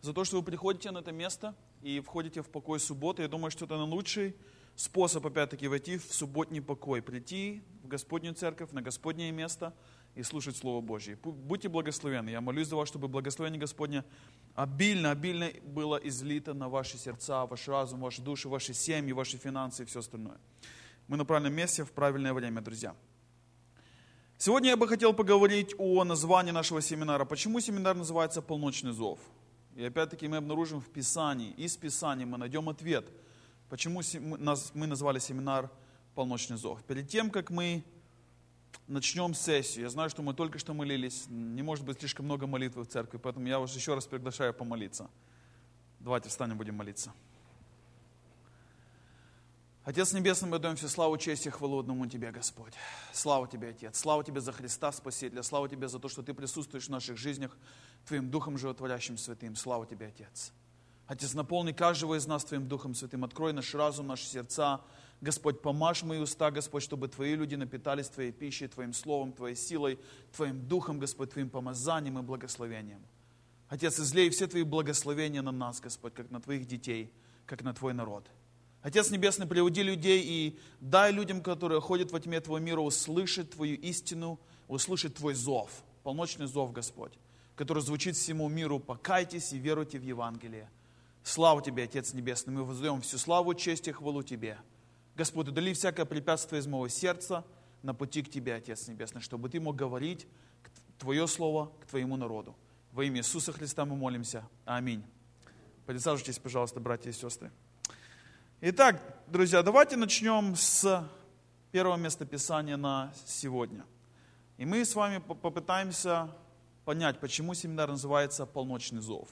за то, что вы приходите на это место и входите в покой субботы. Я думаю, что это лучший способ, опять-таки, войти в субботний покой, прийти в Господнюю церковь, на Господнее место и слушать Слово Божье. Будьте благословенны. Я молюсь за вас, чтобы благословение Господне обильно было излито на ваши сердца, ваш разум, ваши души, ваши семьи, ваши финансы и все остальное. Мы на правильном месте в правильное время, друзья. Сегодня я бы хотел поговорить о названии нашего семинара. Почему семинар называется «Полночный зов»? И опять-таки мы обнаружим в Писании, из Писания мы найдем ответ, почему мы назвали семинар «Полночный зов». Перед тем, как мы начнем сессию, я знаю, что мы только что молились, не может быть слишком много молитвы в церкви, поэтому я вас еще раз приглашаю помолиться. Давайте встанем, будем молиться. Отец Небесный, мы даем все славу, честь и хвалу одному Тебе, Господь. Слава Тебе, Отец. Слава Тебе за Христа Спасителя. Слава Тебе за то, что Ты присутствуешь в наших жизнях Твоим Духом Животворящим Святым. Слава Тебе, Отец. Отец, наполни каждого из нас Твоим Духом Святым. Открой наш разум, наши сердца. Господь, помажь мои уста, Господь, чтобы Твои люди напитались Твоей пищей, Твоим словом, Твоей силой, Твоим Духом, Господь, Твоим помазанием и благословением. Отец, излей все Твои благословения на нас, Господь, как на Твоих детей, как на Твой народ. Отец Небесный, приведи людей и дай людям, которые ходят во тьме Твоего мира, услышать Твою истину, услышать Твой зов, полночный зов, Господь, который звучит всему миру. Покайтесь и веруйте в Евангелие. Слава Тебе, Отец Небесный, мы воздаем всю славу, честь и хвалу Тебе. Господь, удали всякое препятствие из моего сердца на пути к Тебе, Отец Небесный, чтобы Ты мог говорить Твое Слово к Твоему народу. Во имя Иисуса Христа мы молимся. Аминь. Присаживайтесь, пожалуйста, братья и сестры. Итак, друзья, давайте начнем с первого местописания на сегодня. И мы с вами попытаемся понять, почему семинар называется «Полночный зов».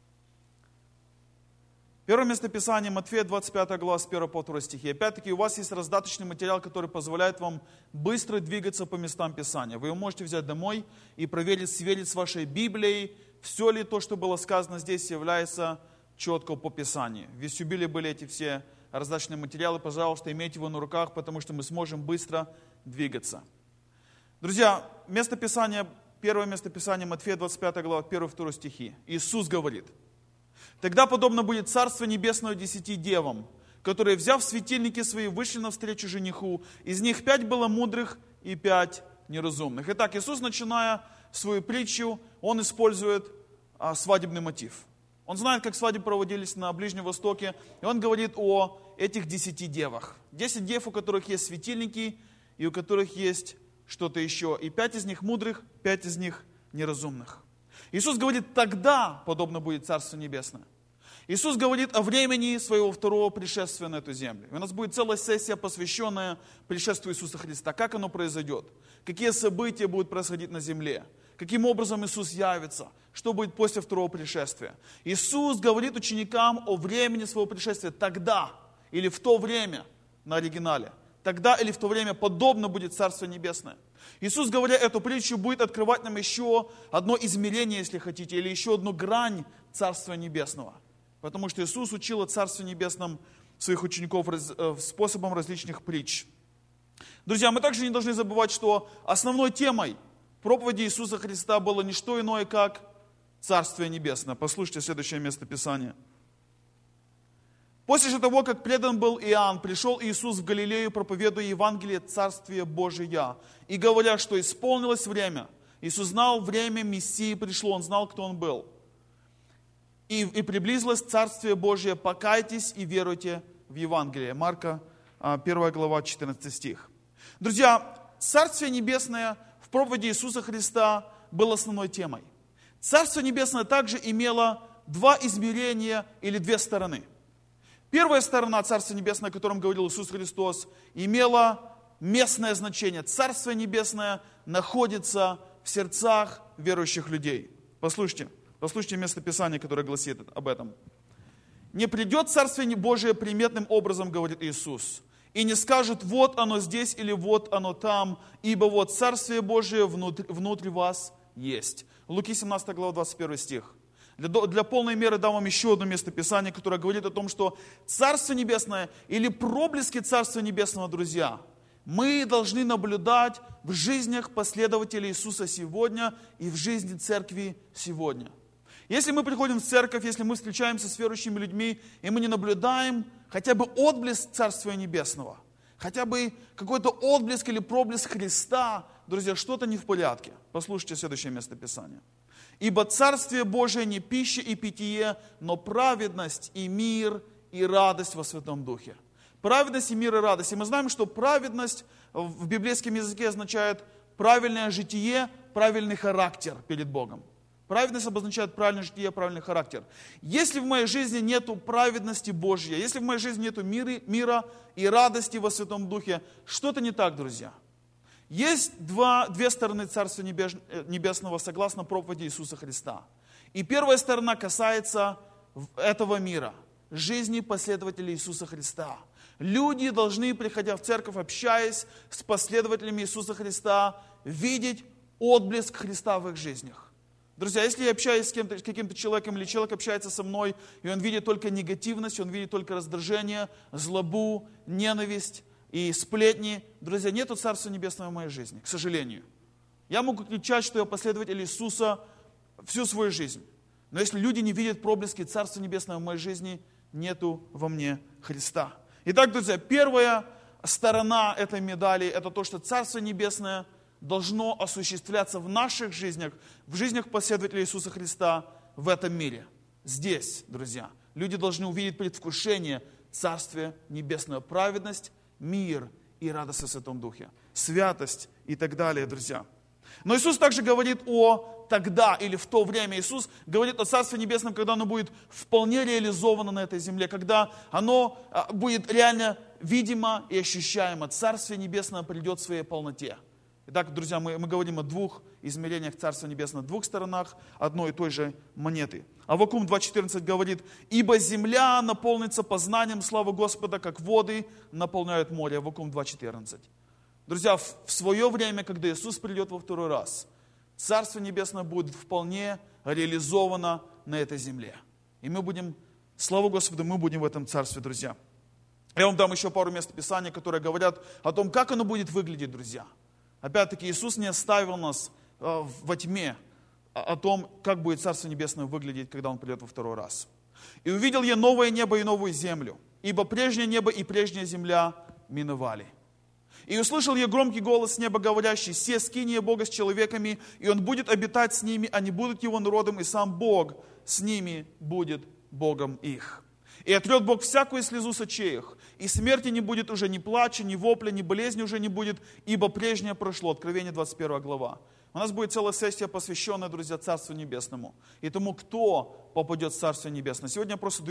Первое местописание Матфея, 25 глава, с 1 по 2 стихи. Опять-таки, у вас есть раздаточный материал, который позволяет вам быстро двигаться по местам Писания. Вы его можете взять домой и проверить, сверить с вашей Библией, все ли то, что было сказано здесь, является четко по Писанию. В вестибюле были эти все раздаточные материалы. Пожалуйста, имейте его на руках, потому что мы сможем быстро двигаться. Друзья, первое местописание Матфея, 25 глава, 1-2 стихи. Иисус говорит: «Тогда подобно будет Царство Небесное 10 девам, которые, взяв светильники свои, вышли навстречу жениху. Из них 5 было мудрых и 5 неразумных». Итак, Иисус, начиная свою притчу, Он использует свадебный мотив. Он знает, как свадьбы проводились на Ближнем Востоке, и Он говорит о этих 10 девах. 10 дев, у которых есть светильники, и у которых есть что-то еще. И 5 из них мудрых, 5 из них неразумных. Иисус говорит: тогда подобно будет Царство Небесное. Иисус говорит о времени своего второго пришествия на эту землю. И у нас будет целая сессия, посвященная пришествию Иисуса Христа. Как оно произойдет? Какие события будут происходить на земле? Каким образом Иисус явится? Что будет после второго пришествия? Иисус говорит ученикам о времени своего пришествия тогда, или в то время, на оригинале. Тогда или в то время подобно будет Царство Небесное. Иисус, говоря эту притчу, будет открывать нам еще одно измерение, если хотите, или еще одну грань Царства Небесного. Потому что Иисус учил о Царстве Небесном своих учеников способом различных притч. Друзья, мы также не должны забывать, что основной темой проповеди Иисуса Христа было не что иное, как Царствие Небесное. Послушайте следующее местописание. После же того, как предан был Иоанн, пришел Иисус в Галилею, проповедуя Евангелие Царствия Божия. И говоря, что исполнилось время. Иисус знал, время Мессии пришло, Он знал, кто Он был. И приблизилось Царствие Божие, покайтесь и веруйте в Евангелие. Марка 1 глава, 14 стих. Друзья, Царствие Небесное в проповеди Иисуса Христа было основной темой. Царство Небесное также имело 2 измерения или 2 стороны. Первая сторона Царства Небесного, о котором говорил Иисус Христос, имела местное значение. Царство Небесное находится в сердцах верующих людей. Послушайте местописание, которое гласит об этом. «Не придет Царствие Божие приметным образом, говорит Иисус, и не скажет, вот оно здесь или вот оно там, ибо вот Царствие Божие внутри вас есть». Луки 17 глава 21 стих. Для полной меры дам вам еще одно местописание, которое говорит о том, что Царство Небесное или проблески Царства Небесного, друзья, мы должны наблюдать в жизнях последователей Иисуса сегодня и в жизни церкви сегодня. Если мы приходим в церковь, если мы встречаемся с верующими людьми, и мы не наблюдаем хотя бы отблеск Царствия Небесного, хотя бы какой-то отблеск или проблеск Христа, друзья, что-то не в порядке. Послушайте следующее место Писания. «Ибо Царствие Божие не пища и питье, но праведность и мир и радость во Святом Духе». Праведность и мир и радость. И мы знаем, что праведность в библейском языке означает правильное житие, правильный характер перед Богом. Праведность обозначает правильное житие, правильный характер. Если в моей жизни нету праведности Божьей, если в моей жизни нету мира и радости во Святом Духе, что-то не так, друзья. Есть две стороны Царства Небесного согласно проповеди Иисуса Христа. И первая сторона касается этого мира, жизни последователей Иисуса Христа. Люди должны, приходя в церковь, общаясь с последователями Иисуса Христа, видеть отблеск Христа в их жизнях. Друзья, если я общаюсь с каким-то человеком, или человек общается со мной, и он видит только негативность, он видит только раздражение, злобу, ненависть и сплетни, друзья, нету Царства Небесного в моей жизни, к сожалению. Я могу кричать, что я последователь Иисуса всю свою жизнь. Но если люди не видят проблески Царства Небесного в моей жизни, нету во мне Христа. Итак, друзья, первая сторона этой медали, это то, что Царство Небесное должно осуществляться в наших жизнях, в жизнях последователей Иисуса Христа в этом мире. Здесь, друзья, люди должны увидеть предвкушение Царствия Небесного, праведность, мир и радость во Святом Духе, святость и так далее, друзья. Но Иисус также говорит о тогда или в то время. Иисус говорит о Царстве Небесном, когда оно будет вполне реализовано на этой земле, когда оно будет реально видимо и ощущаемо. Царствие Небесное придет в своей полноте. Итак, друзья, мы говорим о двух измерениях Царства Небесного, двух сторонах одной и той же монеты. Аввакум 2.14 говорит: «Ибо земля наполнится познанием славы Господа, как воды наполняют море». Аввакум 2.14. Друзья, в свое время, когда Иисус придет во второй раз, Царство Небесное будет вполне реализовано на этой земле. И мы будем, слава Господу, мы будем в этом Царстве, друзья. Я вам дам еще пару мест Писания, которые говорят о том, как оно будет выглядеть, друзья. Опять-таки, Иисус не оставил нас во тьме о том, как будет Царство Небесное выглядеть, когда Он придет во второй раз. «И увидел я новое небо и новую землю, ибо прежнее небо и прежняя земля миновали. И услышал я громкий голос с неба, говорящий: се скиния Бога с человеками, и Он будет обитать с ними, они будут Его народом, и сам Бог с ними будет Богом их. И отрет Бог всякую слезу с очей их, и смерти не будет уже ни плача, ни вопля, ни болезни уже не будет, ибо прежнее прошло». Откровение 21 глава. У нас будет целая сессия, посвященная, друзья, Царству Небесному и тому, кто попадет в Царство Небесное. Сегодня я просто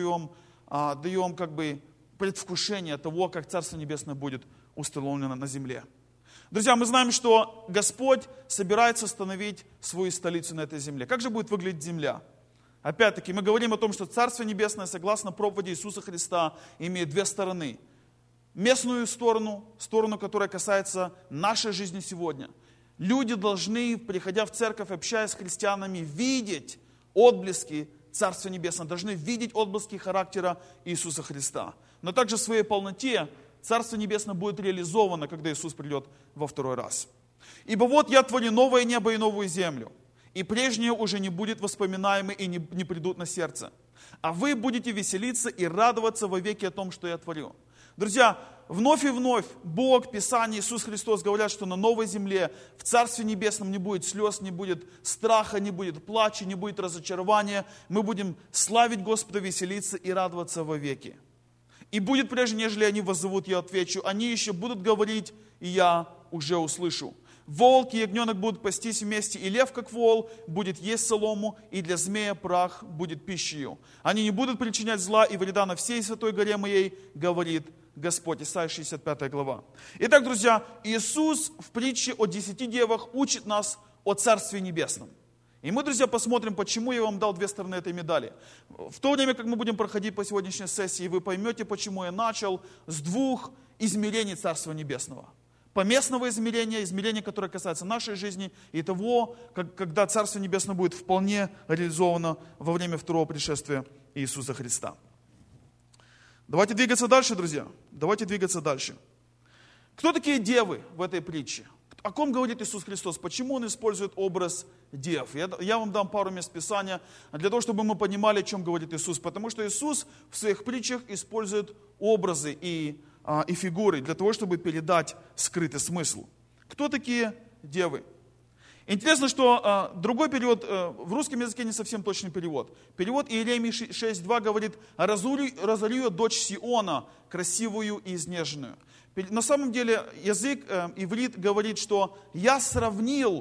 даем как бы предвкушение того, как Царство Небесное будет установлено на земле. Друзья, мы знаем, что Господь собирается установить свою столицу на этой земле. Как же будет выглядеть земля? Опять-таки, мы говорим о том, что Царство Небесное, согласно проповеди Иисуса Христа, имеет две стороны. Местную сторону, которая касается нашей жизни сегодня. Люди должны, приходя в церковь, общаясь с христианами, видеть отблески Царства Небесного, должны видеть отблески характера Иисуса Христа. Но также в своей полноте Царство Небесное будет реализовано, когда Иисус придет во второй раз. «Ибо вот я творю новое небо и новую землю, и прежнее уже не будет воспоминаемо и не придут на сердце. А вы будете веселиться и радоваться вовеки о том, что я творю». Друзья, вновь и вновь Бог, Писание, Иисус Христос говорят, что на новой земле, в Царстве Небесном не будет слез, не будет страха, не будет плача, не будет разочарования. Мы будем славить Господа, веселиться и радоваться вовеки. «И будет прежде, нежели они воззовут, я отвечу. Они еще будут говорить, и я уже услышу. Волк и ягненок будут пастись вместе, и лев, как вол, будет есть солому, и для змея прах будет пищею. Они не будут причинять зла и вреда на всей святой горе моей, говорит Господь». Исайя 65 глава. Итак, друзья, Иисус в притче о 10 девах учит нас о Царстве Небесном. И мы, друзья, посмотрим, почему я вам дал две стороны этой медали. В то время, как мы будем проходить по сегодняшней сессии, вы поймете, почему я начал с двух измерений Царства Небесного. Поместного измерения, которое касается нашей жизни, и того, когда Царство Небесное будет вполне реализовано во время второго пришествия Иисуса Христа. Давайте двигаться дальше, друзья. Давайте двигаться дальше. Кто такие девы в этой притче? о ком говорит Иисус Христос? Почему Он использует образ дев? Я вам дам пару мест Писания для того, чтобы мы понимали, о чем говорит Иисус. Потому что Иисус в своих притчах использует образы и фигуры для того, чтобы передать скрытый смысл. Кто такие девы? Интересно, что другой перевод, в русском языке не совсем точный перевод. Перевод Иеремии 6.2 говорит: «Разорю я дочь Сиона, красивую и изнеженную». На самом деле язык иврит говорит, что «я сравнил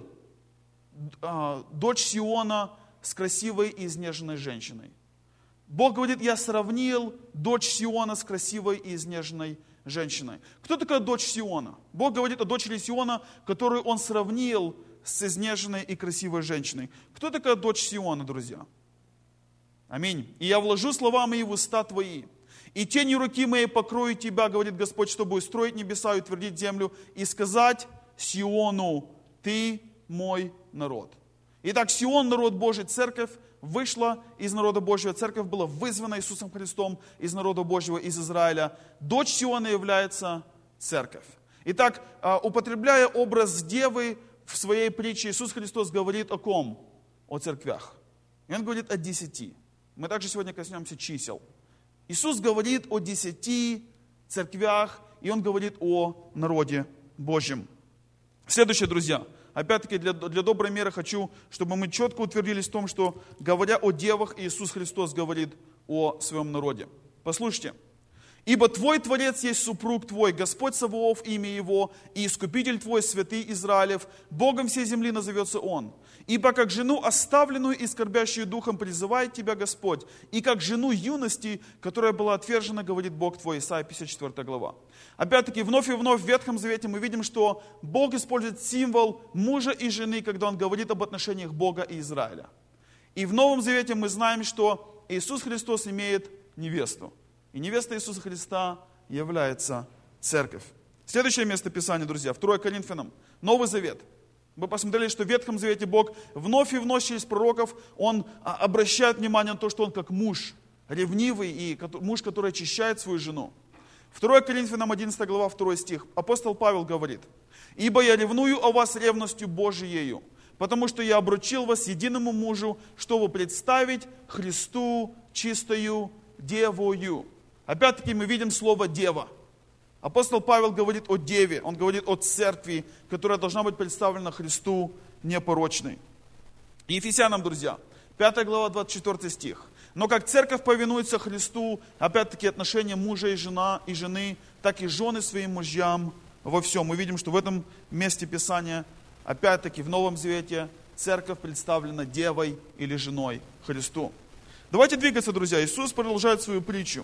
дочь Сиона с красивой и изнеженной женщиной». Бог говорит: «я сравнил дочь Сиона с красивой и изнеженной женщиной». Кто такая дочь Сиона? Бог говорит о дочери Сиона, которую Он сравнил с изнеженной и красивой женщиной. Кто такая дочь Сиона, друзья? Аминь. «И я вложу слова мои в уста твои, и тенью руки моей покрою тебя, говорит Господь, чтобы устроить небеса и утвердить землю, и сказать Сиону: ты мой народ». Итак, Сион, народ Божий, церковь вышла из народа Божьего, церковь была вызвана Иисусом Христом из народа Божьего, из Израиля. Дочь Сиона является церковь. Итак, употребляя образ девы в своей притче, Иисус Христос говорит о ком? О церквях. И Он говорит о 10. Мы также сегодня коснемся чисел. Иисус говорит о 10 церквях, и Он говорит о народе Божьем. Следующее, друзья. Опять-таки, для доброй меры хочу, чтобы мы четко утвердились в том, что, говоря о девах, Иисус Христос говорит о своем народе. Послушайте. «Ибо твой Творец есть супруг твой, Господь Саваоф имя его, и Искупитель твой, святый Израилев, Богом всей земли назовется Он. Ибо как жену оставленную и скорбящую духом призывает тебя Господь, и как жену юности, которая была отвержена, говорит Бог твой». Исайя 54 глава. Опять-таки, вновь и вновь в Ветхом Завете мы видим, что Бог использует символ мужа и жены, когда Он говорит об отношениях Бога и Израиля. И в Новом Завете мы знаем, что Иисус Христос имеет невесту. И невеста Иисуса Христа является церковь. Следующее место Писания, друзья, 2 Коринфянам, Новый Завет. Мы посмотрели, что в Ветхом Завете Бог вновь и вновь через пророков, Он обращает внимание на то, что Он как муж, ревнивый, и муж, который очищает свою жену. 2 Коринфянам 11 глава, 2 стих. Апостол Павел говорит: «Ибо я ревную о вас ревностью Божиею, потому что я обручил вас единому мужу, чтобы представить Христу чистою девою». Опять-таки мы видим слово «дева». Апостол Павел говорит о деве, он говорит о церкви, которая должна быть представлена Христу непорочной. И Ефесянам, друзья, 5 глава, 24 стих. «Но как церковь повинуется Христу, опять-таки отношения мужа и жены, так и жены своим мужьям во всем». Мы видим, что в этом месте Писания, опять-таки в Новом Завете, церковь представлена девой или женой Христу. Давайте двигаться, друзья. Иисус продолжает свою притчу.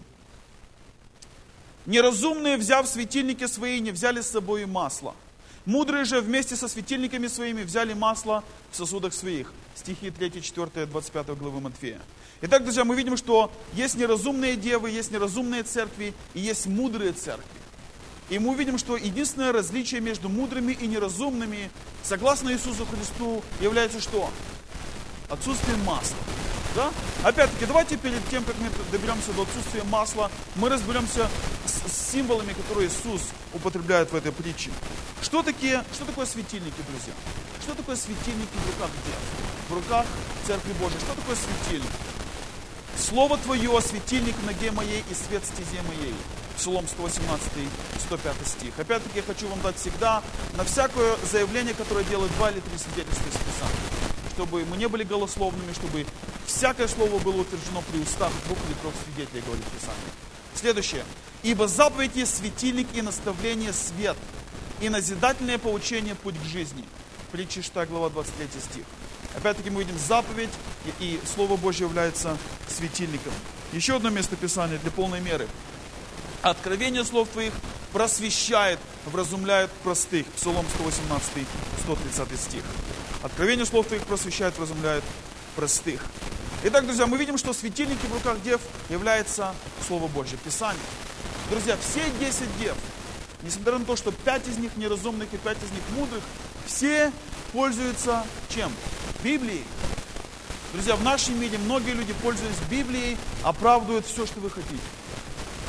«Неразумные, взяв светильники свои, не взяли с собой масло. Мудрые же вместе со светильниками своими взяли масло в сосудах своих». Стихи 3, 4, 25 главы Матфея. Итак, друзья, мы видим, что есть неразумные девы, есть неразумные церкви и есть мудрые церкви. И мы увидим, что единственное различие между мудрыми и неразумными, согласно Иисусу Христу, является что? Отсутствие масла. Да? Опять-таки, давайте перед тем, как мы доберемся до отсутствия масла, мы разберемся с символами, которые Иисус употребляет в этой притче. Что такое светильники, друзья? Что такое светильники в руках дев? В руках Церкви Божией. Что такое светильник? «Слово Твое, светильник в ноге моей и свет в стезе моей». Псалом 118, 105 стих. Опять-таки, я хочу вам дать всегда на всякое заявление, которое делает 2 или 3 свидетельства из Писания, чтобы мы не были голословными, чтобы всякое слово было утверждено при устах 2 или 3 свидетелей, говорит Писание. Следующее. «Ибо заповедь есть светильник и наставление свет, и назидательное поучение путь к жизни». Притча 6 глава, 23 стих. Опять-таки мы видим заповедь, и Слово Божье является светильником. Еще одно место Писания для полной меры. «Откровение слов Твоих просвещает, вразумляет простых». Псалом 118, 130 стих. «Откровение слов Твоих просвещает, вразумляет простых». Итак, друзья, мы видим, что светильники в руках дев является Слово Божье, Писание. Друзья, все 10 дев, несмотря на то, что 5 из них неразумных и 5 из них мудрых, все пользуются чем? Библией. Друзья, в нашем мире многие люди, пользуясь Библией, оправдывают все, что вы хотите.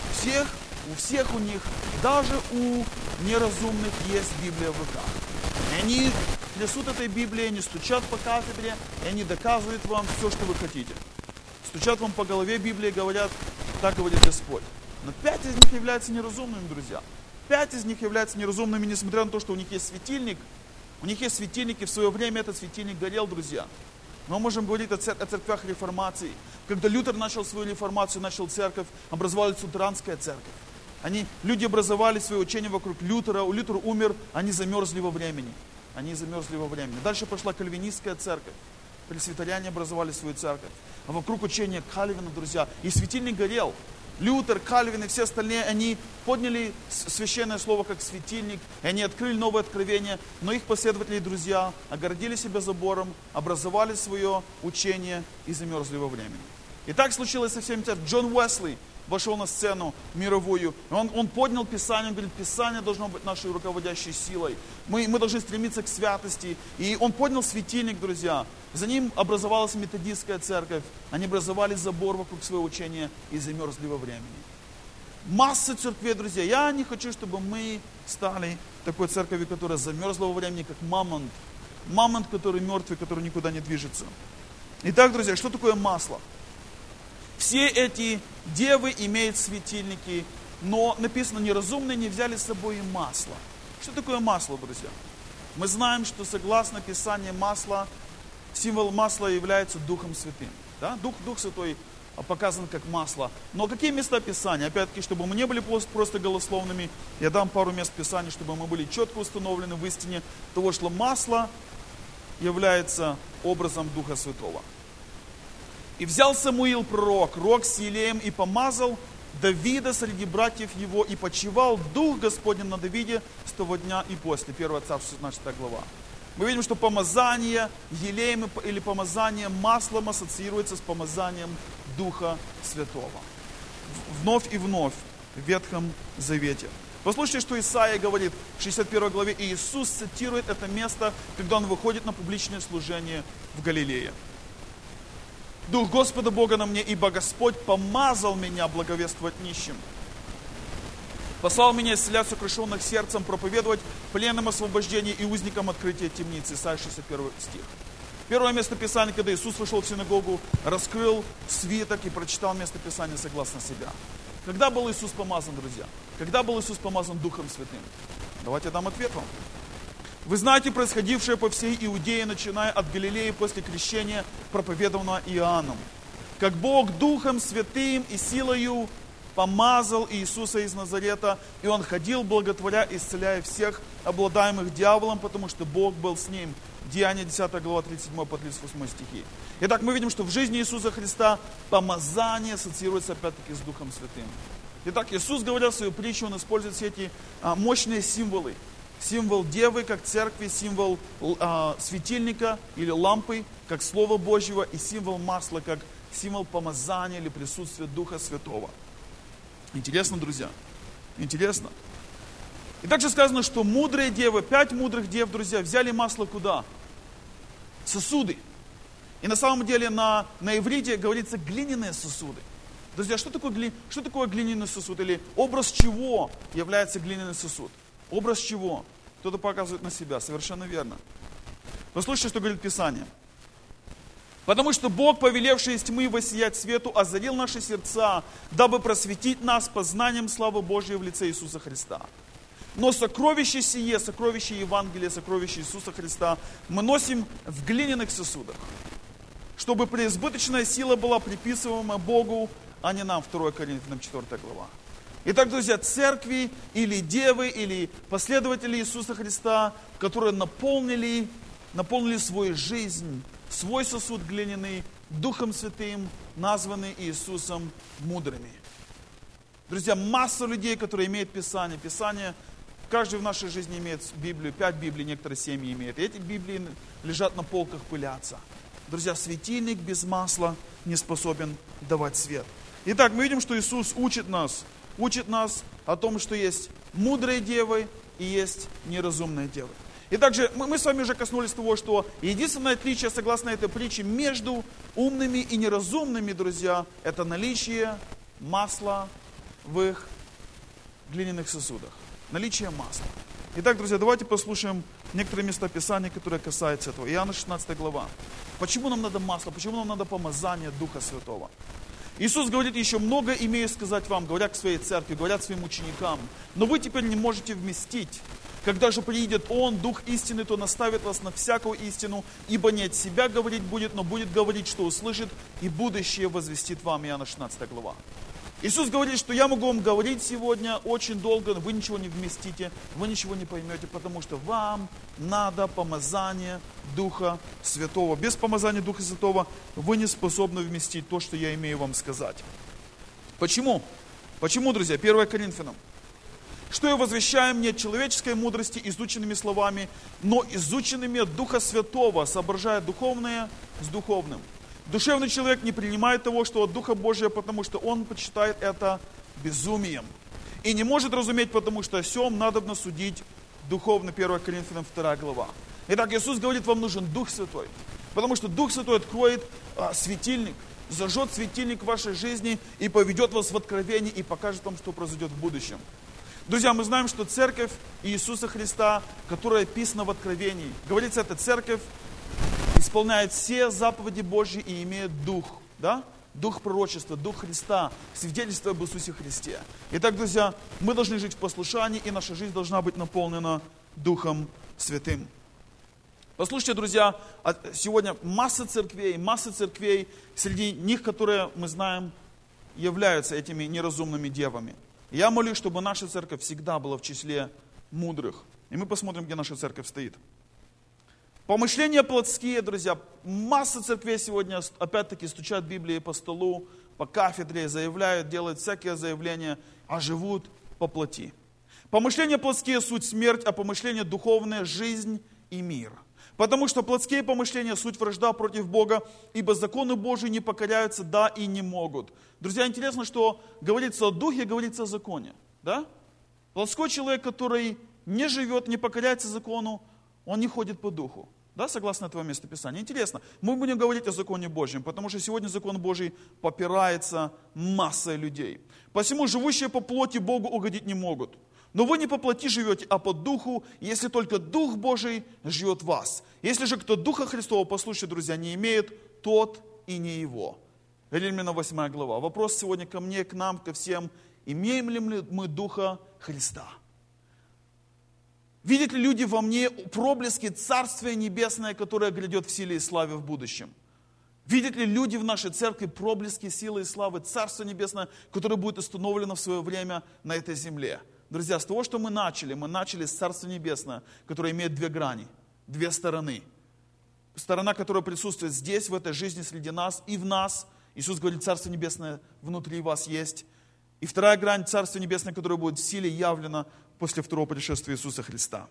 У всех у них, даже у неразумных есть Библия в руках. И они трясут этой Библией, они стучат по кафедре, и они доказывают вам все, что вы хотите. Стучат вам по голове Библии и говорят, так говорит Господь. Но 5 из них являются неразумными, друзья. 5 из них являются неразумными, несмотря на то, что у них есть светильник. У них есть светильник, и в свое время этот светильник горел, друзья. Мы можем говорить о церквях реформации. Когда Лютер начал свою реформацию, начал церковь, образовалась лютеранская церковь. Люди образовали свое учение вокруг Лютера. Лютер умер, они замерзли во времени. Дальше пошла кальвинистская церковь. Пресвитеряне образовали свою церковь. А вокруг учения Кальвина, друзья, и светильник горел. Лютер, Кальвин и все остальные, они подняли священное слово как светильник, и они открыли новое откровение, но их последователи, друзья, огородили себя забором, образовали свое учение и замерзли во времени. И так случилось со всеми церквями. Джон Уэсли вошел на сцену мировую, он поднял Писание, он говорит, Писание должно быть нашей руководящей силой. Мы должны стремиться к святости. И он поднял светильник, друзья. За ним образовалась методистская церковь. Они образовали забор вокруг своего учения и замерзли во времени. Масса церквей, друзья. Я не хочу, чтобы мы стали такой церковью, которая замерзла во времени, как мамонт. Мамонт, который мертвый, который никуда не движется. Итак, друзья, что такое масло? Все эти девы имеют светильники, но написано, неразумные не взяли с собой и масло. Что такое масло, друзья? Мы знаем, что согласно Писанию масло, символ масла является Духом Святым. Да? Дух Святой показан как масло. Но какие места Писания? Опять-таки, чтобы мы не были просто голословными, я дам пару мест Писания, чтобы мы были четко установлены в истине того, что масло является образом Духа Святого. И взял Самуил пророк рог с елеем и помазал Давида среди братьев его, и почивал Дух Господень на Давиде с того дня и после. 1 Царств, 16 глава. Мы видим, что помазание елеем или помазание маслом ассоциируется с помазанием Духа Святого. Вновь и вновь в Ветхом Завете. Послушайте, что Исаия говорит в 61 главе. И Иисус цитирует это место, когда Он выходит на публичное служение в Галилее. Дух Господа Бога на мне, ибо Господь помазал меня благовествовать нищим. Послал меня исцелять сокрушенных сердцем, проповедовать пленным освобождение и узникам открытие темницы. Исайя 61 стих. Первое место Писания, когда Иисус вошел в синагогу, раскрыл свиток и прочитал место Писания согласно себя. Когда был Иисус помазан, друзья? Когда был Иисус помазан Духом Святым? Давайте я дам ответ вам. Вы знаете происходившее по всей Иудее, начиная от Галилеи после крещения, проповедованного Иоанном. Как Бог Духом Святым и силою помазал Иисуса из Назарета, и Он ходил, благотворя, исцеляя всех обладаемых дьяволом, потому что Бог был с ним. Деяния 10 глава 37 по 38 стихи. Итак, мы видим, что в жизни Иисуса Христа помазание ассоциируется опять-таки с Духом Святым. Итак, Иисус, говоря свою притчу, Он использует все эти мощные символы. Символ девы, как церкви, символ светильника или лампы, как Слово Божьего, и символ масла, как символ помазания или присутствия Духа Святого. Интересно, друзья? Интересно. И также сказано, что мудрые девы, 5 мудрых дев, друзья, взяли масло куда? Сосуды. И на самом деле на иврите говорится глиняные сосуды. Друзья, что такое глиняный сосуд? Или образ чего является глиняный сосуд? Образ чего? Кто-то показывает на себя. Совершенно верно. Послушайте, что говорит Писание. Потому что Бог, повелевший из тьмы воссиять свету, озарил наши сердца, дабы просветить нас познанием славы Божьей в лице Иисуса Христа. Но сокровище сие, сокровище Евангелия, сокровище Иисуса Христа мы носим в глиняных сосудах, чтобы преизбыточная сила была приписываема Богу, а не нам. 2 Коринфянам 4 глава. Итак, друзья, церкви или девы, или последователи Иисуса Христа, которые наполнили свою жизнь, свой сосуд глиняный, Духом Святым, названы Иисусом мудрыми. Друзья, масса людей, которые имеют Писание. Писание, каждый в нашей жизни имеет Библию, 5 Библий, некоторые семьи имеют. И эти Библии лежат на полках, пылятся. Друзья, светильник без масла не способен давать свет. Итак, мы видим, что Иисус учит нас о том, что есть мудрые девы и есть неразумные девы. И также мы с вами уже коснулись того, что единственное отличие, согласно этой притче, между умными и неразумными, друзья, это наличие масла в их глиняных сосудах. Наличие масла. Итак, друзья, давайте послушаем некоторые места Писания, которые касаются этого. Иоанна 16 глава. Почему нам надо масло? Почему нам надо помазание Духа Святого? Иисус говорит, еще много имею сказать вам, говоря к своей церкви, говоря своим ученикам. Но вы теперь не можете вместить. Когда же приидет Он, Дух истины, то наставит вас на всякую истину, ибо не от себя говорить будет, но будет говорить, что услышит, и будущее возвестит вам. Иоанна 16 глава. Иисус говорит, что я могу вам говорить сегодня очень долго, но вы ничего не вместите, вы ничего не поймете, потому что вам надо помазание Духа Святого. Без помазания Духа Святого вы не способны вместить то, что я имею вам сказать. Почему? Почему, друзья? 1 Коринфянам. Что я возвещаю мне человеческой мудрости изученными словами, но изученными от Духа Святого, соображая духовное с духовным. Душевный человек не принимает того, что от Духа Божия, потому что он почитает это безумием. И не может разуметь, потому что о сем надобно судить духовно. 1 Коринфянам 2 глава. Итак, Иисус говорит, вам нужен Дух Святой. Потому что Дух Святой откроет светильник, зажжет светильник в вашей жизни и поведет вас в откровение и покажет вам, что произойдет в будущем. Друзья, мы знаем, что церковь Иисуса Христа, которая описана в Откровении, говорится, эта церковь исполняет все заповеди Божьи и имеет Дух, да? Дух пророчества, Дух Христа, свидетельство об Иисусе Христе. Итак, друзья, мы должны жить в послушании, и наша жизнь должна быть наполнена Духом Святым. Послушайте, друзья, сегодня масса церквей, среди них, которые мы знаем, являются этими неразумными девами. Я молюсь, чтобы наша церковь всегда была в числе мудрых. И мы посмотрим, где наша церковь стоит. Помышления плотские, друзья. Масса церквей сегодня, опять-таки, стучат Библии по столу, по кафедре, заявляют, делают всякие заявления, а живут по плоти. Помышления плотские – суть смерть, а помышления духовные – жизнь и мир. Потому что плотские помышления – суть вражда против Бога, ибо законы Божии не покоряются, да и не могут. Друзья, интересно, что говорится о духе, говорится о законе. Да? Плотской человек, который не живет, не покоряется закону, он не ходит по духу. Да, согласно этого местописания. Интересно, мы будем говорить о законе Божьем, потому что сегодня закон Божий попирается массой людей. Посему живущие по плоти Богу угодить не могут. Но вы не по плоти живете, а по духу, если только Дух Божий живет в вас. Если же кто Духа Христова, послушайте, друзья, не имеет, тот и не его. Римлянам 8 глава. Вопрос сегодня ко мне, к нам, ко всем. Имеем ли мы Духа Христа? Видят ли люди во мне проблески Царствия Небесное, которое грядет в силе и славе в будущем? Видят ли люди в нашей церкви проблески силы и славы Царства Небесное, которое будет установлено в свое время на этой земле? Друзья, с того, что мы начали с Царства Небесного, которое имеет две грани, две стороны. Сторона, которая присутствует здесь, в этой жизни, среди нас и в нас. Иисус говорит, Царство Небесное внутри вас есть. И вторая грань, Царства Небесное, которое будет в силе явлено после второго пришествия Иисуса Христа.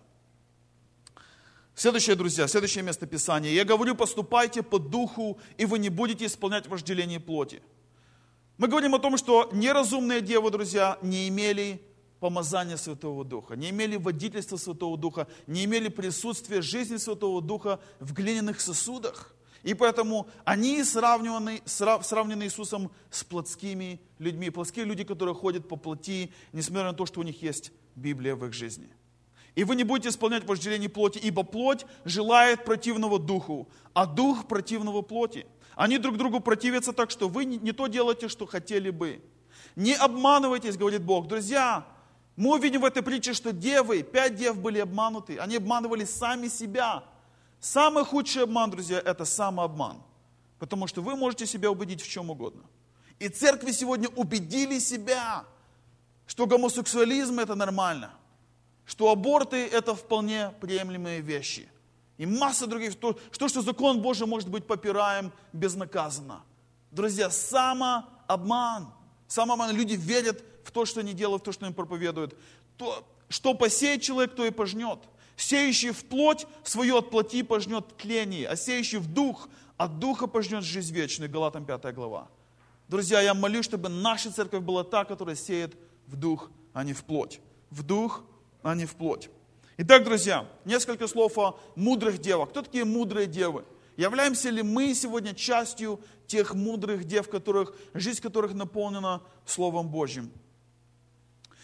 Следующее, друзья, следующее место Писания. Я говорю, поступайте по духу, и вы не будете исполнять вожделение плоти. Мы говорим о том, что неразумные девы, друзья, не имели помазания Святого Духа, не имели водительства Святого Духа, не имели присутствия жизни Святого Духа в глиняных сосудах. И поэтому они сравнены Иисусом с плотскими людьми. Плотские люди, которые ходят по плоти, несмотря на то, что у них есть Библия в их жизни. И вы не будете исполнять вожделение плоти, ибо плоть желает противного духу, а дух противного плоти. Они друг другу противятся так, что вы не то делаете, что хотели бы. Не обманывайтесь, говорит Бог. Друзья, мы увидим в этой притче, что 5 дев были обмануты. Они обманывали сами себя. Самый худший обман, друзья, это самообман. Потому что вы можете себя убедить в чем угодно. И церкви сегодня убедили себя, что гомосексуализм это нормально, что аборты это вполне приемлемые вещи. И масса других, что закон Божий может быть попираем безнаказанно. Друзья, самообман. Люди верят в то, что они делают, в то, что они проповедуют. Что посеет человек, то и пожнет. Сеющий в плоть свое от плоти пожнет тление, а сеющий в дух от духа пожнет жизнь вечную. Галатам 5 глава. Друзья, я молюсь, чтобы наша церковь была та, которая сеет в дух, а не в плоть. В дух, а не в плоть. Итак, друзья, несколько слов о мудрых девах. Кто такие мудрые девы? Являемся ли мы сегодня частью тех мудрых дев, жизнь которых наполнена Словом Божьим?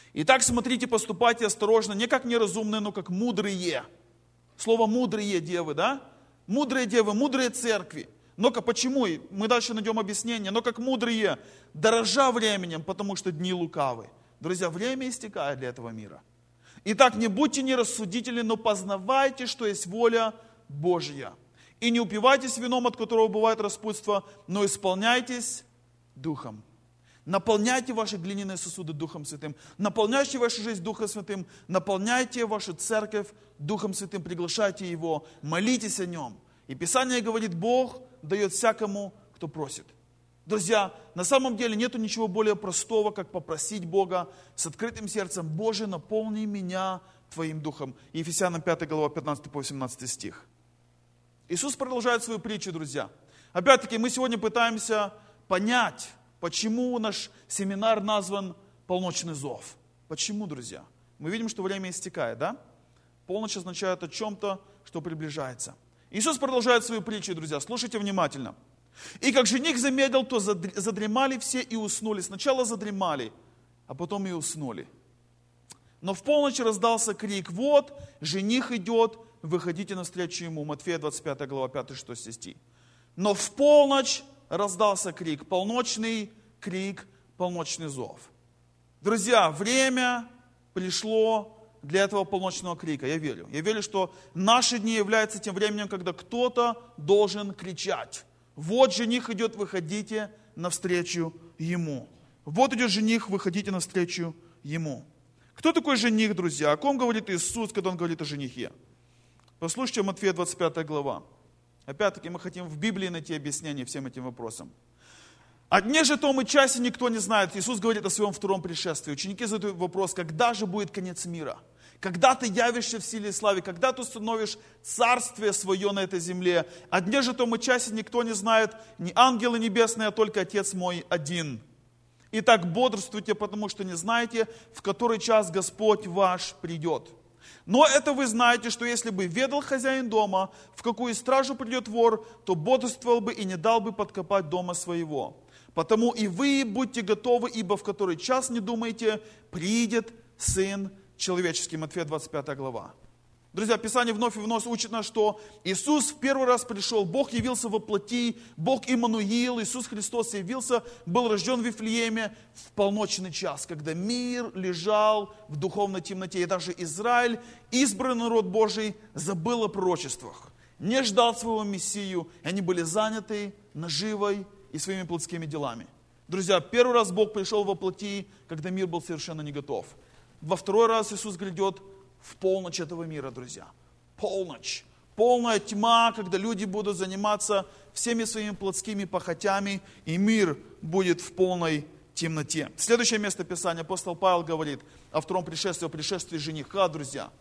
Итак, смотрите, поступайте осторожно, не как неразумные, но как мудрые. Слово мудрые девы, да? Мудрые девы, мудрые церкви. Но-ка, почему? Мы дальше найдем объяснение. Но как мудрые, дорожа временем, потому что дни лукавы. Друзья, время истекает для этого мира. Итак, не будьте нерассудительны, но познавайте, что есть воля Божья. И не упивайтесь вином, от которого бывает распутство, но исполняйтесь Духом. Наполняйте ваши глиняные сосуды Духом Святым. Наполняйте вашу жизнь Духом Святым. Наполняйте вашу церковь Духом Святым. Приглашайте Его. Молитесь о Нем. И Писание говорит, Бог дает всякому, кто просит. Друзья, на самом деле нету ничего более простого, как попросить Бога с открытым сердцем: Боже, наполни меня Твоим Духом. Ефесянам 5 глава 15 по 18 стих. Иисус продолжает свою притчу, друзья. Опять-таки, мы сегодня пытаемся понять, почему наш семинар назван «Полночный зов». Почему, друзья? Мы видим, что время истекает, да? Полночь означает о чем-то, что приближается. Иисус продолжает свою притчу, друзья. Слушайте внимательно. «И как жених замедлил, то задремали все и уснули». Сначала задремали, а потом и уснули. Но в полночь раздался крик: «Вот, жених идет, выходите навстречу ему». Матфея 25 глава 5-6 стих. Но в полночь раздался крик, полночный крик, полночный зов. Друзья, время пришло для этого полночного крика, я верю. Я верю, что наши дни являются тем временем, когда кто-то должен кричать: «Вот жених идет, выходите навстречу ему». Вот идет жених, выходите навстречу ему. Кто такой жених, друзья? О ком говорит Иисус, когда Он говорит о женихе? Послушайте Матфея 25 глава. Опять-таки мы хотим в Библии найти объяснение всем этим вопросам. «О дне же том и часе никто не знает». Иисус говорит о своем втором пришествии. Ученики задают вопрос: когда же будет конец мира? Когда ты явишься в силе и славе? Когда ты установишь царствие свое на этой земле? О дне же том и часе никто не знает, ни ангелы небесные, а только Отец мой один. Итак, бодрствуйте, потому что не знаете, в который час Господь ваш придет. Но это вы знаете, что если бы ведал хозяин дома, в какую стражу придет вор, то бодрствовал бы и не дал бы подкопать дома своего. Потому и вы будьте готовы, ибо в который час, не думайте, приидет Сын Человеческий». Матфея 25 глава. Друзья, Писание вновь и вновь учит нас, что Иисус в первый раз пришел, Бог явился во плоти, Бог Иммануил, Иисус Христос явился, был рожден в Вифлееме в полночный час, когда мир лежал в духовной темноте. И даже Израиль, избранный народ Божий, забыл о пророчествах, не ждал своего Мессию, и они были заняты наживой и своими плотскими делами. Друзья, первый раз Бог пришел во плоти, когда мир был совершенно не готов. Во второй раз Иисус грядет в полночь этого мира, друзья. Полночь. Полная тьма, когда люди будут заниматься всеми своими плотскими похотями, и мир будет в полной темноте. Следующее место Писания, апостол Павел говорит о втором пришествии, о пришествии жениха, друзья.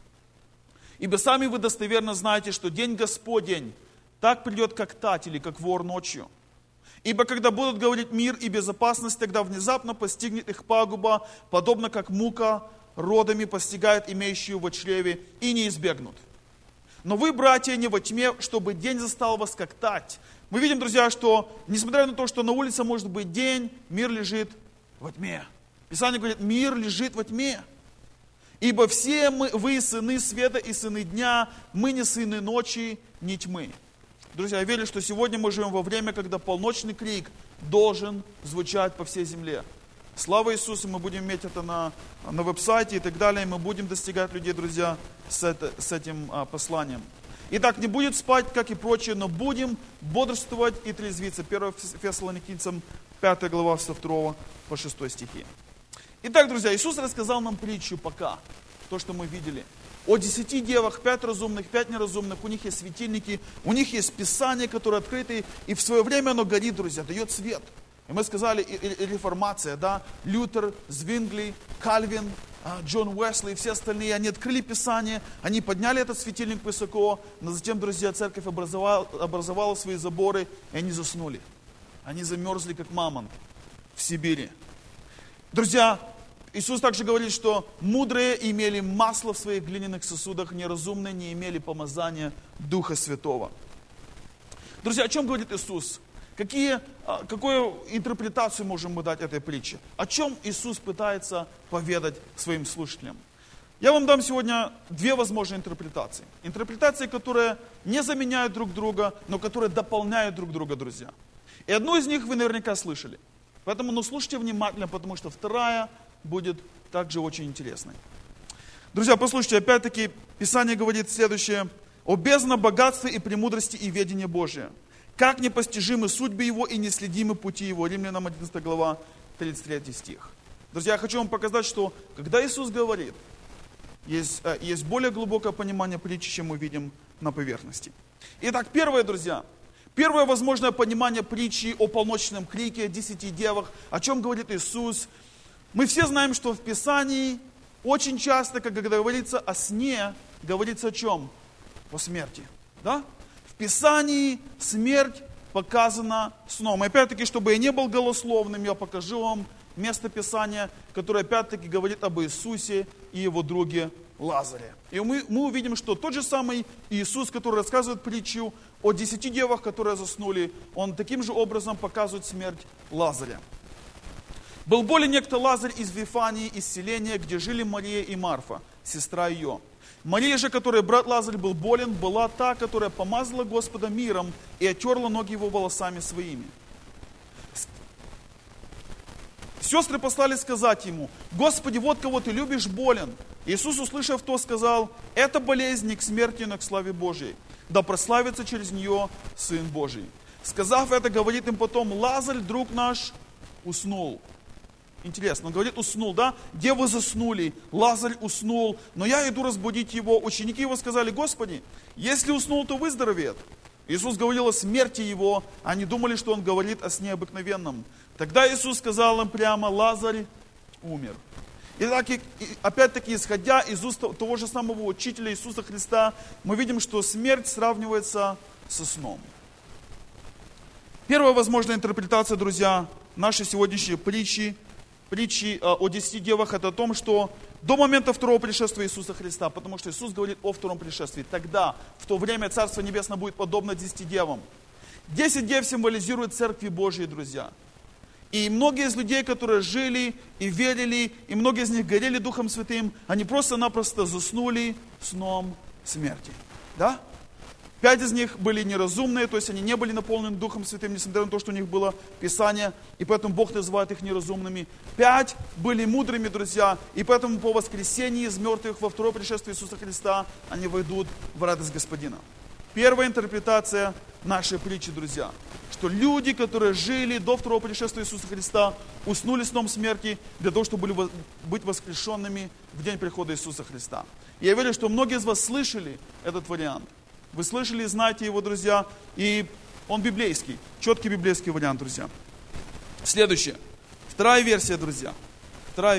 «Ибо сами вы достоверно знаете, что день Господень так придет, как тать или как вор ночью. Ибо когда будут говорить мир и безопасность, тогда внезапно постигнет их пагуба, подобно как мука родами постигает имеющую во чреве, и не избегнут. Но вы, братья, не во тьме, чтобы день застал вас как тать». Мы видим, друзья, что несмотря на то, что на улице может быть день, мир лежит во тьме. Писание говорит: мир лежит во тьме. «Ибо все вы сыны света и сыны дня, мы не сыны ночи, ни тьмы». Друзья, я верю, что сегодня мы живем во время, когда полночный крик должен звучать по всей земле. Слава Иисусу, мы будем иметь это на веб-сайте и так далее. Мы будем достигать людей, друзья, с этим посланием. Итак, не будет спать, как и прочие, но будем бодрствовать и трезвиться. 1 Фессалоникийцам 5 глава со 2 по 6 стихи. Итак, друзья, Иисус рассказал нам притчу пока, то, что мы видели. О 10 девах, 5 разумных, 5 неразумных, у них есть светильники, у них есть Писание, которое открыто, и в свое время оно горит, друзья, дает свет. И мы сказали, и реформация, да, Лютер, Звингли, Кальвин, Джон Уэсли и все остальные, они открыли Писание, они подняли этот светильник высоко, но затем, друзья, церковь образовала свои заборы, и они заснули. Они замерзли, как мамонт в Сибири. Друзья, Иисус также говорит, что мудрые имели масло в своих глиняных сосудах, неразумные не имели помазания Духа Святого. Друзья, о чем говорит Иисус? Какую интерпретацию можем мы дать этой притче? О чем Иисус пытается поведать своим слушателям? Я вам дам сегодня две возможные интерпретации. Интерпретации, которые не заменяют друг друга, но которые дополняют друг друга, друзья. И одну из них вы наверняка слышали. Поэтому слушайте внимательно, потому что вторая будет также очень интересной. Друзья, послушайте, опять-таки, Писание говорит следующее. «О бездна богатства и премудрости и ведения Божия, как непостижимы судьбы Его и неследимы пути Его». Римлянам 11 глава, 33 стих. Друзья, я хочу вам показать, что когда Иисус говорит, есть более глубокое понимание притчи, чем мы видим на поверхности. Итак, первое, друзья, первое возможное понимание притчи о полночном крике, о 10 девах, о чем говорит Иисус. Мы все знаем, что в Писании очень часто, когда говорится о сне, говорится о чем? О смерти. Да? В Писании смерть показана сном. И опять-таки, чтобы я не был голословным, я покажу вам место Писания, которое опять-таки говорит об Иисусе и его друге Лазаре. И мы увидим, что тот же самый Иисус, который рассказывает притчу о 10 девах, которые заснули, он таким же образом показывает смерть Лазаря. Был более некто Лазарь из Вифании, из селения, где жили Мария и Марфа, сестра ее. Мария же, которой брат Лазарь был болен, была та, которая помазала Господа миром и оттерла ноги его волосами своими. Сестры послали сказать ему: «Господи, вот кого ты любишь, болен». Иисус, услышав то, сказал: «Это болезнь не к смерти, но к славе Божьей. Да прославится через нее Сын Божий». Сказав это, говорит им потом: «Лазарь, друг наш, уснул». Интересно, он говорит: уснул, да? Девы заснули, Лазарь уснул, но я иду разбудить его. Ученики его сказали: «Господи, если уснул, то выздоровеет». Иисус говорил о смерти его, они думали, что он говорит о сне обыкновенном. Тогда Иисус сказал им прямо: «Лазарь умер». Итак, опять-таки, исходя из уст того же самого учителя Иисуса Христа, мы видим, что смерть сравнивается со сном. Первая возможная интерпретация, друзья, нашей сегодняшней притчи о 10 девах, это о том, что до момента второго пришествия Иисуса Христа, потому что Иисус говорит о втором пришествии, тогда, в то время, Царство Небесное будет подобно 10 девам. 10 дев символизирует Церкви Божьей, друзья. И многие из людей, которые жили и верили, и многие из них горели Духом Святым, они просто-напросто заснули сном смерти. Да? 5 из них были неразумные, то есть они не были наполнены Духом Святым, несмотря на то, что у них было Писание, и поэтому Бог называет их неразумными. 5 были мудрыми, друзья, и поэтому по воскресении из мертвых во второе пришествие Иисуса Христа они войдут в радость Господина. Первая интерпретация нашей притчи, друзья, что люди, которые жили до второго пришествия Иисуса Христа, уснули сном смерти для того, чтобы быть воскрешенными в день прихода Иисуса Христа. И я верю, что многие из вас слышали этот вариант. Вы слышали и знаете его, друзья, и он библейский, четкий библейский вариант, друзья. Следующее. Вторая версия, друзья. Вторая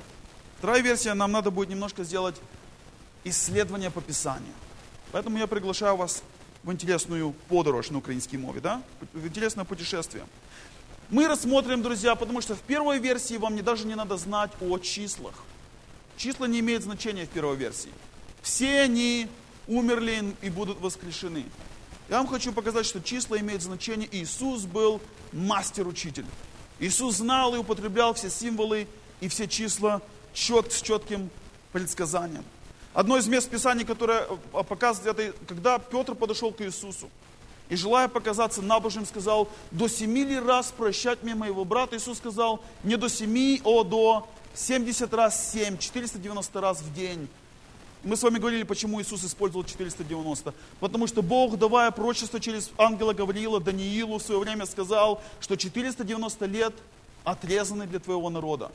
версия, нам надо будет немножко сделать исследование по Писанию. Поэтому я приглашаю вас в интересную подорож на украинской мове, да? В интересное путешествие. Мы рассмотрим, друзья, потому что в первой версии вам даже не надо знать о числах. Числа не имеют значения в первой версии. Все они умерли и будут воскрешены. Я вам хочу показать, что числа имеют значение. Иисус был мастер-учитель. Иисус знал и употреблял все символы и все числа с четким предсказанием. Одно из мест Писания, которое показывает это, когда Петр подошел к Иисусу и, желая показаться набожным, сказал: «До 7 раз прощать мне моего брата». Иисус сказал: не до 7, а до 70 раз 7, 490 раз в день. Мы с вами говорили, почему Иисус использовал 490. Потому что Бог, давая пророчество через ангела Гавриила Даниилу, в свое время сказал, что 490 лет отрезаны для твоего народа.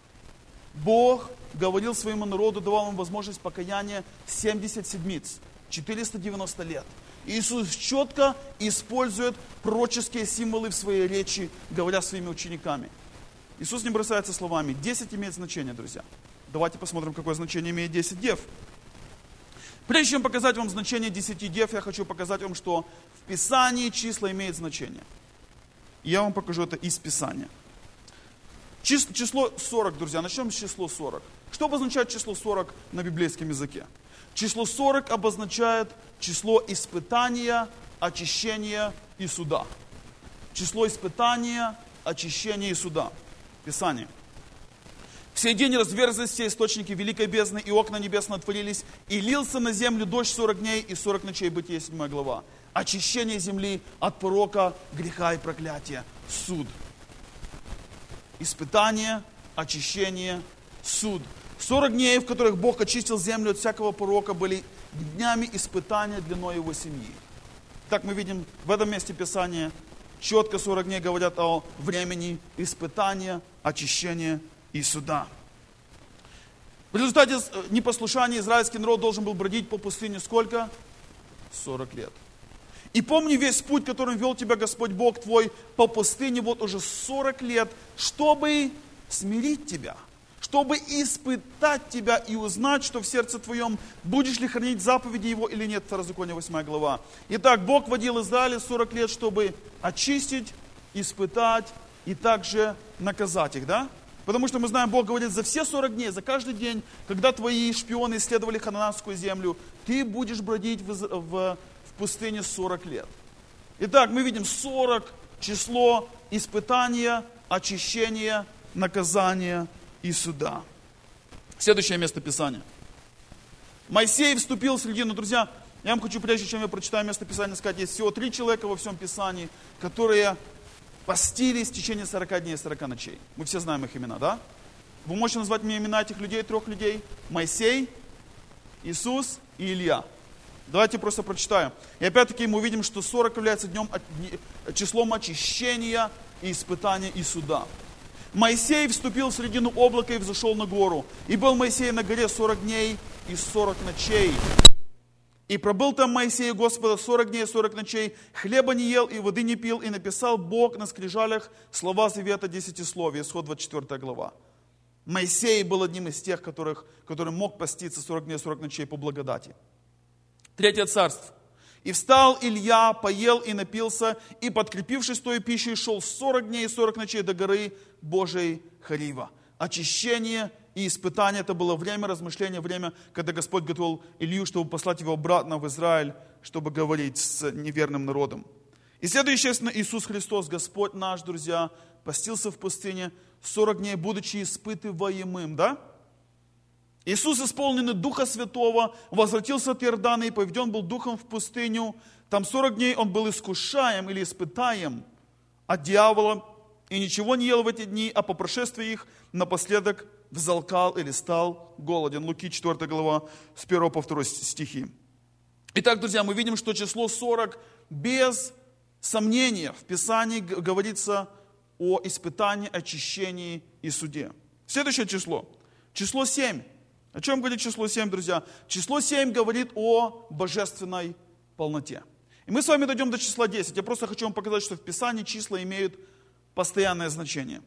Бог говорил своему народу, давал им возможность покаяния 70 седмиц, 490 лет. Иисус четко использует пророческие символы в своей речи, говоря своими учениками. Иисус не бросается словами. 10 имеет значение, друзья. Давайте посмотрим, какое значение имеет 10 дев. Прежде чем показать вам значение 10 дев, я хочу показать вам, что в Писании числа имеют значение. И я вам покажу это из Писания. Число 40, друзья, начнем с числа 40. Что обозначает число 40 на библейском языке? Число 40 обозначает число испытания, очищения и суда. число испытания, очищения и суда. Писание. В сей день разверзлись все источники великой бездны, и окна небесные отворились, и лился на землю дождь 40 дней и 40 ночей. Бытие 7 глава. Очищение земли от порока, греха и проклятия. Суд. Испытание, очищение, суд. 40 дней, в которых Бог очистил землю от всякого порока, были днями испытания для Ноя и его семьи. Так мы видим в этом месте Писания, четко 40 дней говорят о времени испытания, очищения и суда. В результате непослушания израильский народ должен был бродить по пустыне сколько? 40 лет. И помни весь путь, которым вел тебя Господь Бог твой по пустыне вот уже 40 лет, чтобы смирить тебя, чтобы испытать тебя и узнать, что в сердце твоем, будешь ли хранить заповеди его или нет. Второзаконие 8 глава. Итак, Бог водил Израиль 40 лет, чтобы очистить, испытать и также наказать их, да? Потому что мы знаем, Бог говорит, за все 40 дней, за каждый день, когда твои шпионы исследовали ханаанскую землю, ты будешь бродить в пустыне 40 лет. Итак, мы видим 40 число испытания, очищения, наказания и суда. Следующее место Писания. Моисей вступил в середину. Друзья, я вам хочу, прежде чем я прочитаю место Писания, сказать, есть всего 3 человека во всем Писании, которые постились в течение 40 дней и 40 ночей. Мы все знаем их имена, да? Вы можете назвать мне имена этих людей, 3 людей? Моисей, Иисус и Илья. Давайте просто прочитаем. И опять-таки мы увидим, что 40 является числом очищения и испытания и суда. Моисей вступил в середину облака и взошел на гору. И был Моисей на горе 40 дней и 40 ночей. И пробыл там Моисей Господа 40 дней и 40 ночей, хлеба не ел и воды не пил, и написал Бог на скрижалях слова завета 10 слов. Исход 24 глава. Моисей был одним из тех, который мог поститься 40 дней и 40 ночей по благодати. 3 царство. И встал Илья, поел и напился, и, подкрепившись той пищей, шел 40 дней и 40 ночей до горы Божией Хорива. Очищение и испытание — это было время размышления, время, когда Господь готовил Илью, чтобы послать его обратно в Израиль, чтобы говорить с неверным народом. И следующее, естественно, Иисус Христос, Господь наш, друзья, постился в пустыне 40 дней, будучи испытываемым, да? Иисус, исполненный Духа Святого, возвратился от Иордана и поведен был Духом в пустыню. Там 40 дней он был искушаем или испытаем от дьявола, и ничего не ел в эти дни, а по прошествии их напоследок взалкал или стал голоден. Луки 4 глава, с 1 по 2 стихи. Итак, друзья, мы видим, что число 40 без сомнения в Писании говорится о испытании, очищении и суде. Следующее число. Число 7. О чем говорит число 7, друзья? Число 7 говорит о божественной полноте. И мы с вами дойдем до числа 10. Я просто хочу вам показать, что в Писании числа имеют постоянное значение.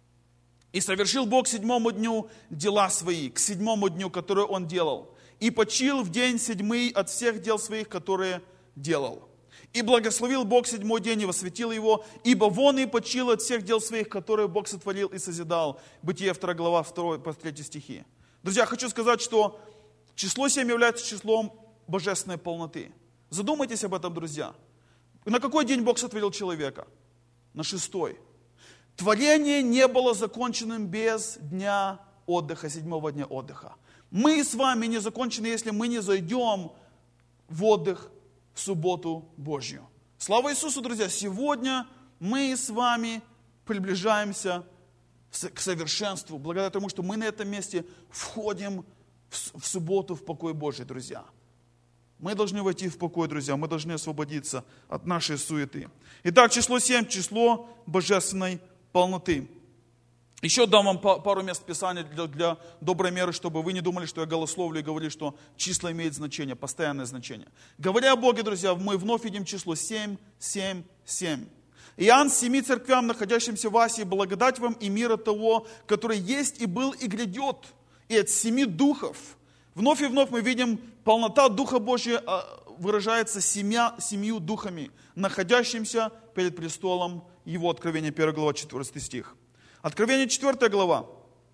«И совершил Бог к 7 дню дела свои, к 7 дню, которые Он делал. И почил в день 7 от всех дел своих, которые делал. И благословил Бог 7 день и восветил его, ибо вон и почил от всех дел своих, которые Бог сотворил и созидал». Бытие 2 глава, 2 по 3 стихи. Друзья, хочу сказать, что число 7 является числом божественной полноты. Задумайтесь об этом, друзья. На какой день Бог сотворил человека? На 6-й. Творение не было законченным без дня отдыха, 7-го дня отдыха. Мы с вами не закончены, если мы не зайдем в отдых в субботу Божью. Слава Иисусу, друзья! Сегодня мы с вами приближаемся к совершенству, благодаря тому, что мы на этом месте входим в субботу в покой Божий, друзья. Мы должны войти в покой, друзья, мы должны освободиться от нашей суеты. Итак, число 7, число божественной полноты. Еще дам вам пару мест Писания для доброй меры, чтобы вы не думали, что я голословлю и говорю, что числа имеют значение, постоянное значение. Говоря о Боге, друзья, мы вновь видим число 7, 7, 7. Иоанн 7 церквям, находящимся в Асии, благодать вам и мир от того, который есть и был и грядет, и от 7 духов. Вновь и вновь мы видим, полнота Духа Божия выражается 7 духами, находящимся перед престолом Его. Откровение 1 глава, 14 стих. Откровение 4 глава.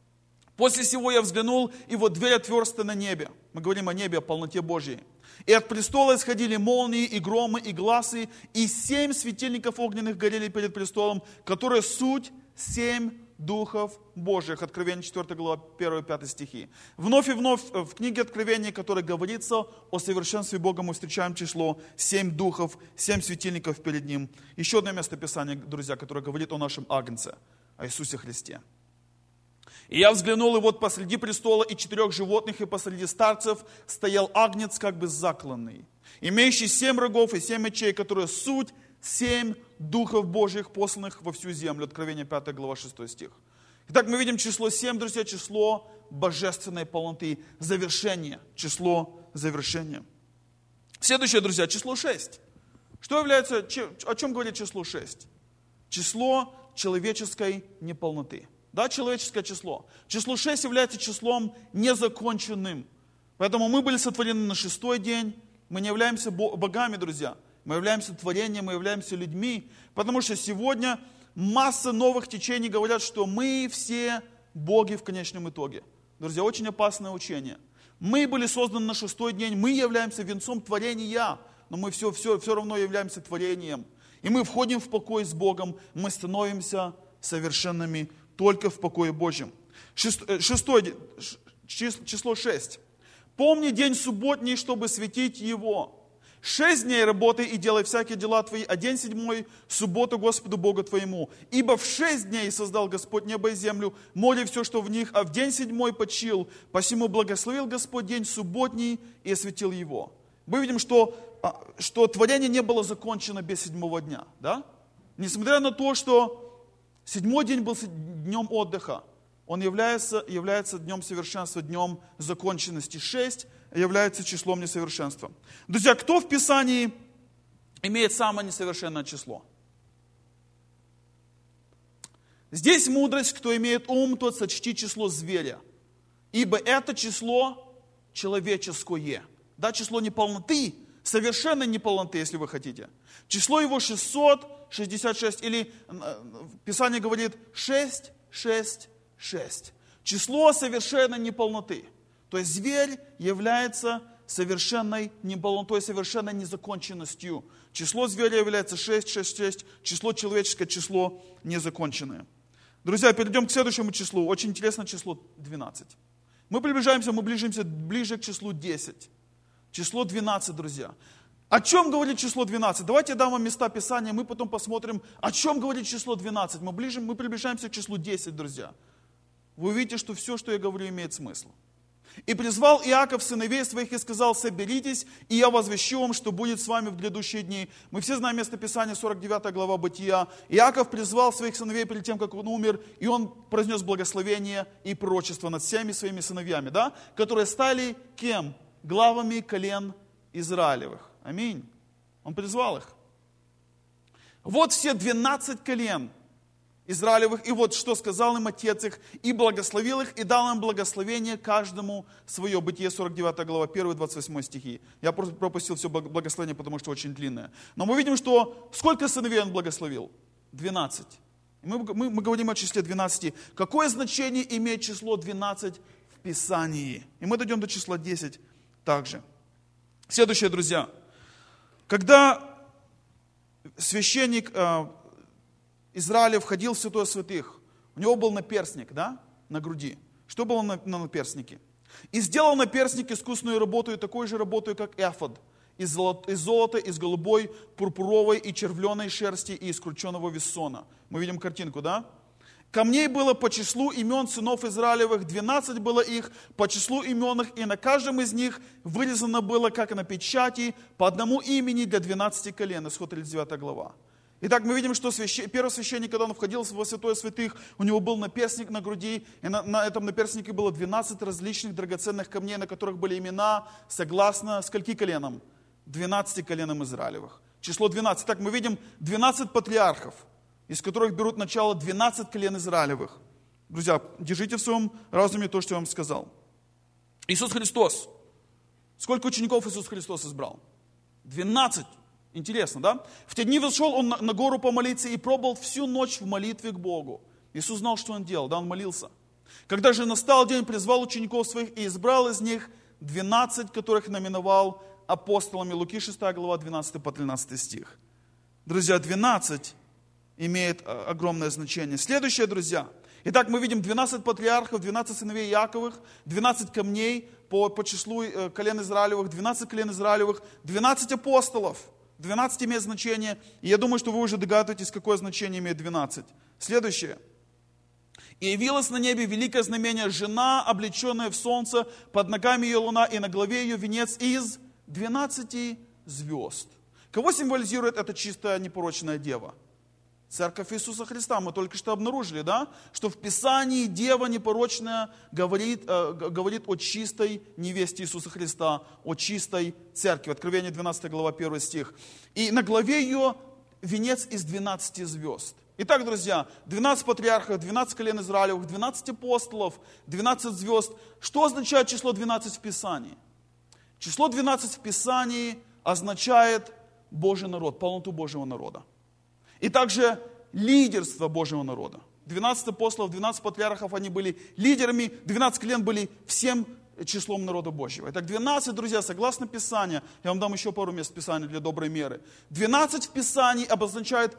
После сего я взглянул, и вот дверь отверста на небе. Мы говорим о небе, о полноте Божьей. И от престола исходили молнии, и громы, и гласы, и 7 светильников огненных горели перед престолом, которые суть 7 духов Божьих. Откровение 4 глава, 1-5 стихи. Вновь и вновь в книге Откровения, которой говорится о совершенстве Бога, мы встречаем число 7 духов, 7 светильников перед Ним. Еще одно место Писания, друзья, которое говорит о нашем Агнце, о Иисусе Христе. И я взглянул, и вот посреди престола и 4 животных, и посреди старцев стоял Агнец, как бы закланный, имеющий 7 рогов и 7 мечей, которые суть 7 духов Божьих, посланных во всю землю. Откровение 5 глава 6 стих. Итак, мы видим число 7, друзья, число божественной полноты, завершение, число завершения. Следующее, друзья, число 6. Что является, о чем говорит число 6? Число человеческой неполноты. Да, человеческое число. Число 6 является числом незаконченным. Поэтому мы были сотворены на 6-й день. Мы не являемся богами, друзья. Мы являемся творением, мы являемся людьми. Потому что сегодня масса новых течений говорят, что мы все боги в конечном итоге. Друзья, очень опасное учение. Мы были созданы на 6-й день, мы являемся венцом творения, но мы все равно являемся творением. И мы входим в покой с Богом, мы становимся совершенными только в покое Божьем. Число 6. Помни день субботний, чтобы светить его. 6 дней работай и делай всякие дела твои, а день 7 субботу Господу Богу твоему. Ибо в 6 дней создал Господь небо и землю, море и все, что в них, а в день 7 почил. Посему благословил Господь день субботний и осветил его. Мы видим, что творение не было закончено без 7 дня. Да? Несмотря на то, что 7 день был днем отдыха, он является днем совершенства, днем законченности. 6 является числом несовершенства. Друзья, кто в Писании имеет самое несовершенное число? Здесь мудрость, кто имеет ум, тот сочти число зверя. Ибо это число человеческое. Да, число неполноты, совершенной неполноты, если вы хотите. Число его 666, или Писание говорит 6, 6, 6. Число совершенной неполноты. То есть зверь является совершенной неполнотой, совершенной незаконченностью. Число зверя является 6, 6, 6. Число человеческое, число незаконченное. Друзья, перейдем к следующему числу. Очень интересное число 12. Мы ближимся ближе к числу 10. Число 12, друзья. О чем говорит число 12? Давайте я дам вам места Писания, мы потом посмотрим, о чем говорит число 12. Мы приближаемся к числу 10, друзья. Вы увидите, что все, что я говорю, имеет смысл. «И призвал Иаков сыновей своих и сказал: соберитесь, и я возвещу вам, что будет с вами в грядущие дни». Мы все знаем место Писания, 49 глава Бытия. Иаков призвал своих сыновей перед тем, как он умер, и он произнес благословение и пророчество над всеми своими сыновьями, да? Которые стали кем? Главами колен Израилевых. Аминь. Он призвал их. Вот все 12 колен Израилевых, и вот что сказал им отец их, и благословил их, и дал им благословение каждому свое. Бытие 49 глава, 1-28 стихи. Я просто пропустил все благословение, потому что очень длинное. Но мы видим, что сколько сыновей он благословил? 12. Мы говорим о числе 12. Какое значение имеет число 12 в Писании? И мы дойдем до числа 10 также. Следующее, друзья. Когда священник Израиля входил в святое святых, у него был наперстник, да, на груди. Что было на наперстнике? «И сделал наперстник искусную работу, и такой же работу, как эфод, из золота, из голубой, пурпуровой и червленой шерсти и из крученого вессона». Мы видим картинку, да? «Камней было по числу имен сынов Израилевых, 12 было их, по числу имен их, и на каждом из них вырезано было, как на печати, по одному имени для 12 колен». Исход 39 глава. Итак, мы видим, что первосвященник, когда он входил во святое святых, у него был наперстник на груди, и на этом наперстнике было 12 различных драгоценных камней, на которых были имена, согласно скольки коленам? 12 коленам Израилевых. Число 12. Так, мы видим 12 патриархов, из которых берут начало 12 колен Израилевых. Друзья, держите в своем разуме то, что я вам сказал. Иисус Христос. Сколько учеников Иисус Христос избрал? 12. Интересно, да? В те дни вышел он на гору помолиться и пробовал всю ночь в молитве к Богу. Иисус знал, что он делал, да, он молился. Когда же настал день, призвал учеников своих и избрал из них 12, которых номиновал апостолами. Луки 6 глава, 12 по 13 стих. Друзья, 12 имеет огромное значение. Следующее, друзья. Итак, мы видим 12 патриархов, 12 сыновей Яковых, 12 камней по числу колен Израилевых, 12 колен Израилевых, 12 апостолов. 12 имеет значение. И я думаю, что вы уже догадываетесь, какое значение имеет 12. Следующее. И явилось на небе великое знамение, жена, облеченная в солнце, под ногами ее луна, и на голове ее венец из 12 звезд. Кого символизирует эта чистая непорочная дева? Церковь Иисуса Христа. Мы только что обнаружили, да, что в Писании дева непорочная говорит о чистой невесте Иисуса Христа, о чистой церкви. Откровение 12 глава 1 стих. И на голове ее венец из 12 звезд. Итак, друзья, 12 патриархов, 12 колен Израилевых, 12 апостолов, 12 звезд. Что означает число 12 в Писании? Число 12 в Писании означает Божий народ, полноту Божьего народа. И также лидерство Божьего народа. 12 апостолов, 12 патриархов, они были лидерами, 12 колен были всем числом народа Божьего. Итак, 12, друзья, согласно Писанию, я вам дам еще пару мест Писания для доброй меры. 12 в Писании обозначает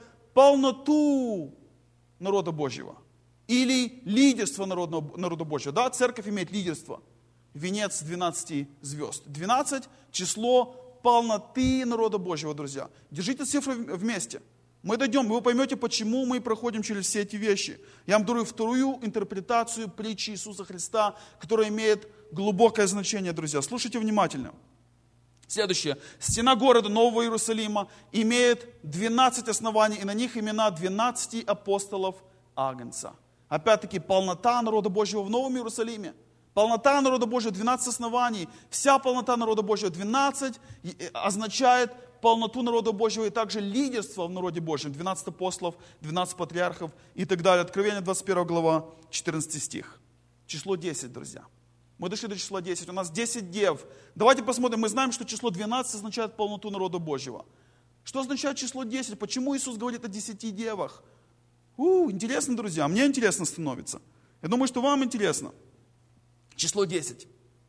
полноту народа Божьего. Или лидерство народа Божьего. Да, церковь имеет лидерство. Венец 12 звезд. 12 число полноты народа Божьего, друзья. Держите цифры вместе. Мы дойдем, вы поймете, почему мы проходим через все эти вещи. Я вам дарую вторую интерпретацию притчи Иисуса Христа, которая имеет глубокое значение, друзья. Слушайте внимательно. Следующее. Стена города Нового Иерусалима имеет 12 оснований, и на них имена 12 апостолов Агнца. Опять-таки, полнота народа Божьего в Новом Иерусалиме. Полнота народа Божьего, 12 оснований. Вся полнота народа Божьего, 12, означает полноту народа Божьего и также лидерство в народе Божьем. 12 апостолов, 12 патриархов и так далее. Откровение 21 глава, 14 стих. Число 10, друзья. Мы дошли до числа 10. У нас 10 дев. Давайте посмотрим. Мы знаем, что число 12 означает полноту народа Божьего. Что означает число 10? Почему Иисус говорит о 10 девах? Интересно, друзья. Мне интересно становится. Я думаю, что вам интересно. Число 10.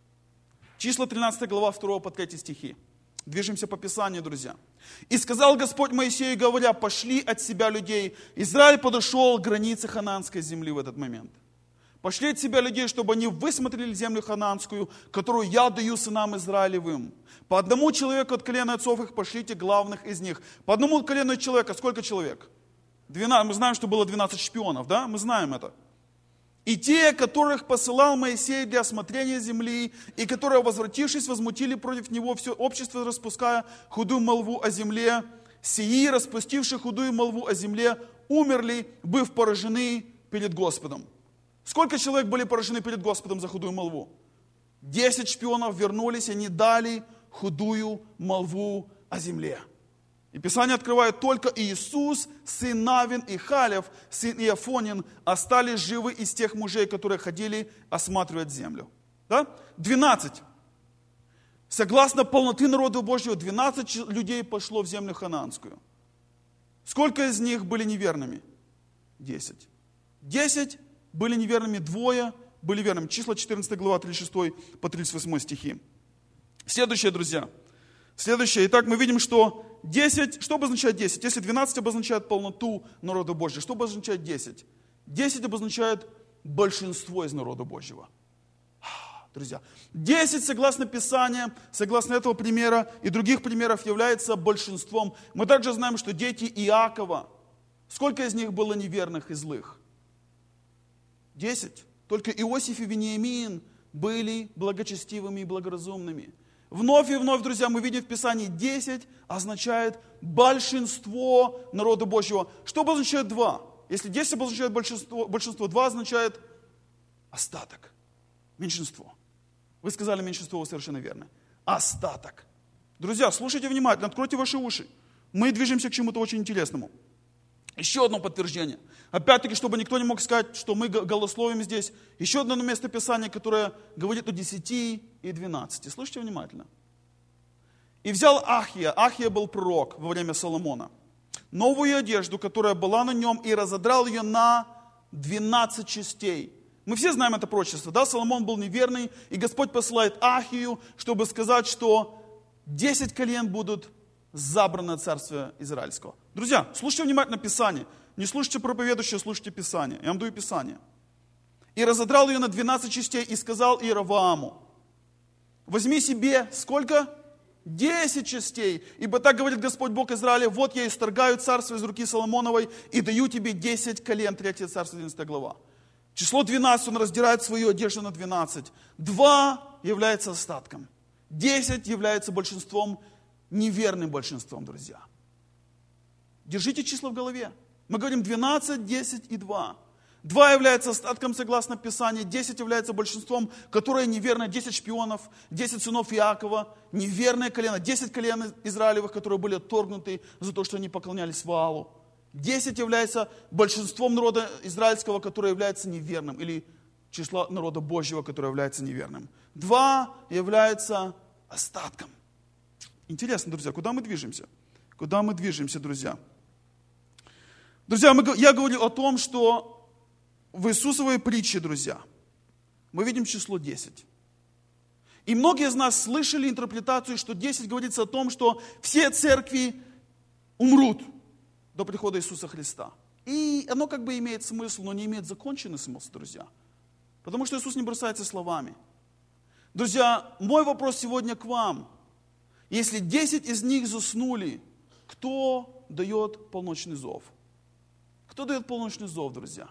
Числа 13 глава 2 по 3 стихи. Движемся по Писанию, друзья. «И сказал Господь Моисею, говоря, пошли от себя людей». Израиль подошел к границе ханаанской земли в этот момент. «Пошли от себя людей, чтобы они высмотрели землю ханаанскую, которую я даю сынам Израилевым. По одному человеку от колена отцов их пошлите главных из них». По одному колену человека. Сколько человек? 12. Мы знаем, что было 12 шпионов, да? Мы знаем это. «И те, которых посылал Моисей для осмотрения земли, и которые, возвратившись, возмутили против него все общество, распуская худую молву о земле, сии, распустившие худую молву о земле, умерли, быв поражены перед Господом». Сколько человек были поражены перед Господом за худую молву? 10 шпионов вернулись, они дали худую молву о земле. И Писание открывает: только Иисус, сын Навин и Халев, сын Иофонин, остались живы из тех мужей, которые ходили осматривать землю. Да? 12. Согласно полноты народа Божьего, 12 людей пошло в землю ханаанскую. Сколько из них были неверными? 10. 10 были неверными, 2 были верными. Числа 14 глава, 36 по 38 стихи. Следующее, друзья. Следующее. Итак, мы видим, что 10, что обозначает 10? Если 12 обозначает полноту народа Божьего, что обозначает 10? 10 обозначает большинство из народа Божьего. Друзья, 10, согласно Писанию, согласно этого примера и других примеров, является большинством. Мы также знаем, что дети Иакова, сколько из них было неверных и злых? 10. Только Иосиф и Вениамин были благочестивыми и благоразумными. Вновь и вновь, друзья, мы видим в Писании 10 означает большинство народа Божьего. Что обозначает 2? Если 10 обозначает большинство, 2 означает остаток, меньшинство. Вы сказали меньшинство, вы совершенно верно. Остаток. Друзья, слушайте внимательно, откройте ваши уши. Мы движемся к чему-то очень интересному. Еще одно подтверждение. Опять-таки, чтобы никто не мог сказать, что мы голословим здесь. Еще одно место Писания, которое говорит о 10 и 12. Слушайте внимательно. «И взял Ахия». Ахия был пророк во время Соломона. «Новую одежду, которая была на нем, и разодрал ее на 12 частей». Мы все знаем это пророчество, да? Соломон был неверный, и Господь посылает Ахию, чтобы сказать, что 10 колен будут забраны от царства израильского. Друзья, слушайте внимательно Писание. Не слушайте проповедующего, слушайте Писание. Я вам даю Писание. «И разодрал ее на 12 частей, и сказал Иеровоаму: возьми себе сколько? 10 частей. Ибо так говорит Господь Бог Израиля: вот я исторгаю царство из руки Соломоновой и даю тебе 10 колен». 3 царство, 11 глава. Число 12, он раздирает свою одежду на 12. 2 является остатком. 10 является большинством, неверным большинством, друзья. Держите числа в голове. Мы говорим 12, 10 и 2. 2 является остатком, согласно Писанию, 10 является большинством, которое неверно, 10 шпионов, 10 сынов Иакова, неверное колено, 10 колен Израилевых, которые были отторгнуты за то, что они поклонялись Ваалу. 10 является большинством народа израильского, которое является неверным, или числа народа Божьего, которое является неверным. 2 является остатком. Интересно, друзья, куда мы движемся? Куда мы движемся, друзья? Друзья, я говорю о том, что в Иисусовой притче, друзья, мы видим число 10. И многие из нас слышали интерпретацию, что 10 говорится о том, что все церкви умрут до прихода Иисуса Христа. И оно как бы имеет смысл, но не имеет законченный смысл, друзья. Потому что Иисус не бросается словами. Друзья, мой вопрос сегодня к вам. Если 10 из них заснули, кто дает полночный зов? Кто дает полночный зов, друзья?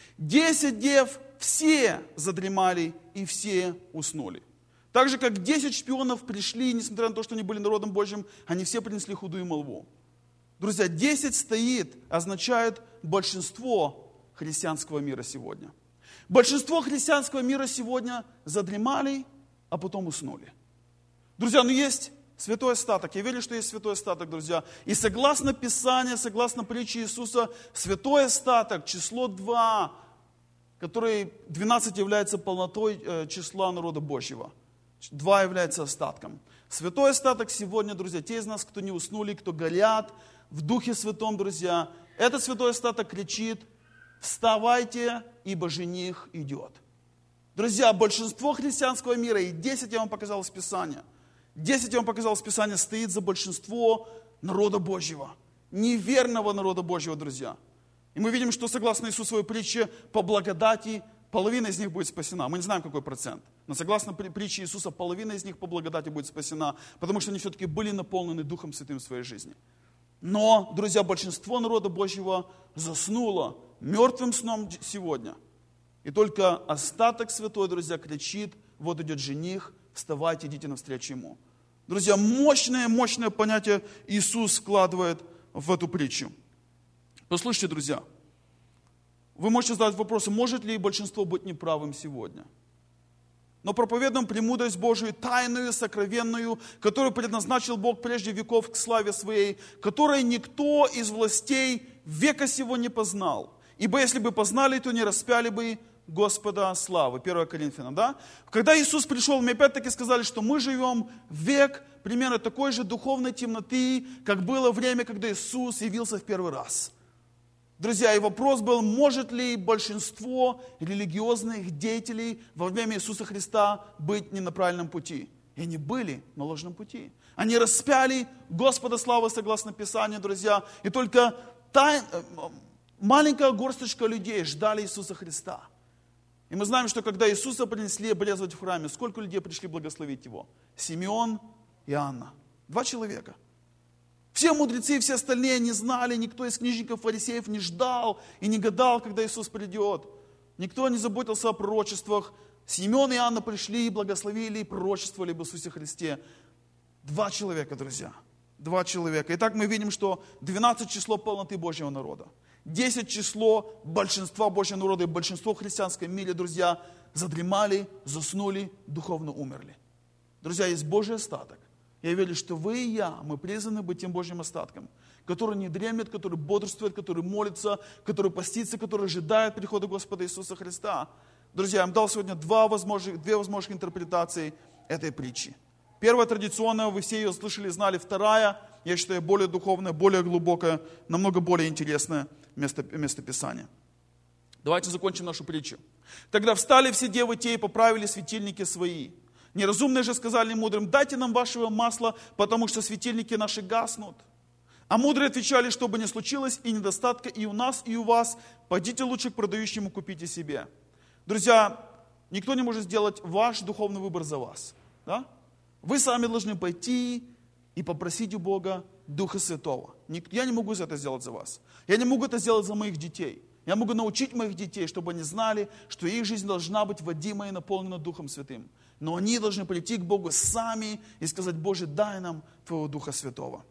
10 дев все задремали и все уснули. Так же, как 10 шпионов пришли, несмотря на то, что они были народом Божьим, они все принесли худую молву. Друзья, 10 стоит, означает большинство христианского мира сегодня. Большинство христианского мира сегодня задремали, а потом уснули. Друзья, есть святой остаток. Я верю, что есть святой остаток, друзья. И согласно Писанию, согласно притче Иисуса, святой остаток, число 2, который 12 является полнотой числа народа Божьего. 2 является остатком. Святой остаток сегодня, друзья, те из нас, кто не уснули, кто горят в Духе Святом, друзья, этот святой остаток кричит: вставайте, ибо жених идет. Друзья, большинство христианского мира, и 10 я вам показал из Писания, 10 я вам показал из Писания, стоит за большинство народа Божьего, неверного народа Божьего, друзья. И мы видим, что согласно Иисусовой притче, по благодати половина из них будет спасена. Мы не знаем, какой процент. Но согласно притче Иисуса, половина из них по благодати будет спасена, потому что они все-таки были наполнены Духом Святым в своей жизни. Но, друзья, большинство народа Божьего заснуло мертвым сном сегодня. И только остаток святой, друзья, кричит: вот идет жених, вставайте, идите навстречу ему. Друзья, мощное понятие Иисус вкладывает в эту притчу. Послушайте, друзья, вы можете задать вопрос, может ли большинство быть неправым сегодня? Но проповедуем премудрость Божию, тайную, сокровенную, которую предназначил Бог прежде веков к славе своей, которой никто из властей века сего не познал. Ибо если бы познали, то не распяли бы Господа славы. 1 Коринфянам, да? Когда Иисус пришел, мы опять-таки сказали, что мы живем в век примерно такой же духовной темноты, как было время, когда Иисус явился в первый раз. Друзья, и вопрос был, может ли большинство религиозных деятелей во время Иисуса Христа быть не на правильном пути? И они были на ложном пути. Они распяли Господа славы согласно Писанию, друзья. И только маленькая горсточка людей ждали Иисуса Христа. И мы знаем, что когда Иисуса принесли обрезывать в храме, сколько людей пришли благословить Его? Симеон и Анна. 2 человека. Все мудрецы, все остальные не знали, никто из книжников, фарисеев не ждал и не гадал, когда Иисус придет. Никто не заботился о пророчествах. Симеон и Анна пришли и благословили, и пророчествовали об Иисусе Христе. 2 человека, друзья. 2 человека. Итак, мы видим, что 12 число полноты Божьего народа. 10 число большинства Божьего народа и большинство в христианском мире, друзья, задремали, заснули, духовно умерли. Друзья, есть Божий остаток. Я верю, что вы и я, мы призваны быть тем Божьим остатком, который не дремлет, который бодрствует, который молится, который постится, который ожидает прихода Господа Иисуса Христа. Друзья, я вам дал сегодня 2 возможных интерпретации этой притчи. Первая традиционная, вы все ее слышали, знали. Вторая, я считаю, более духовная, более глубокая, намного более интересное место Писания. Давайте закончим нашу притчу. Тогда встали все девы те и поправили светильники свои. Неразумные же сказали мудрым: дайте нам вашего масла, потому что светильники наши гаснут. А мудрые отвечали: что бы ни случилось, и недостатка и у нас, и у вас, пойдите лучше к продающему, купите себе. Друзья, никто не может сделать ваш духовный выбор за вас. Да? Вы сами должны пойти и попросить у Бога Духа Святого. Я не могу это сделать за вас. Я не могу это сделать за моих детей. Я могу научить моих детей, чтобы они знали, что их жизнь должна быть водима и наполнена Духом Святым. Но они должны прийти к Богу сами и сказать: Боже, дай нам Твоего Духа Святого.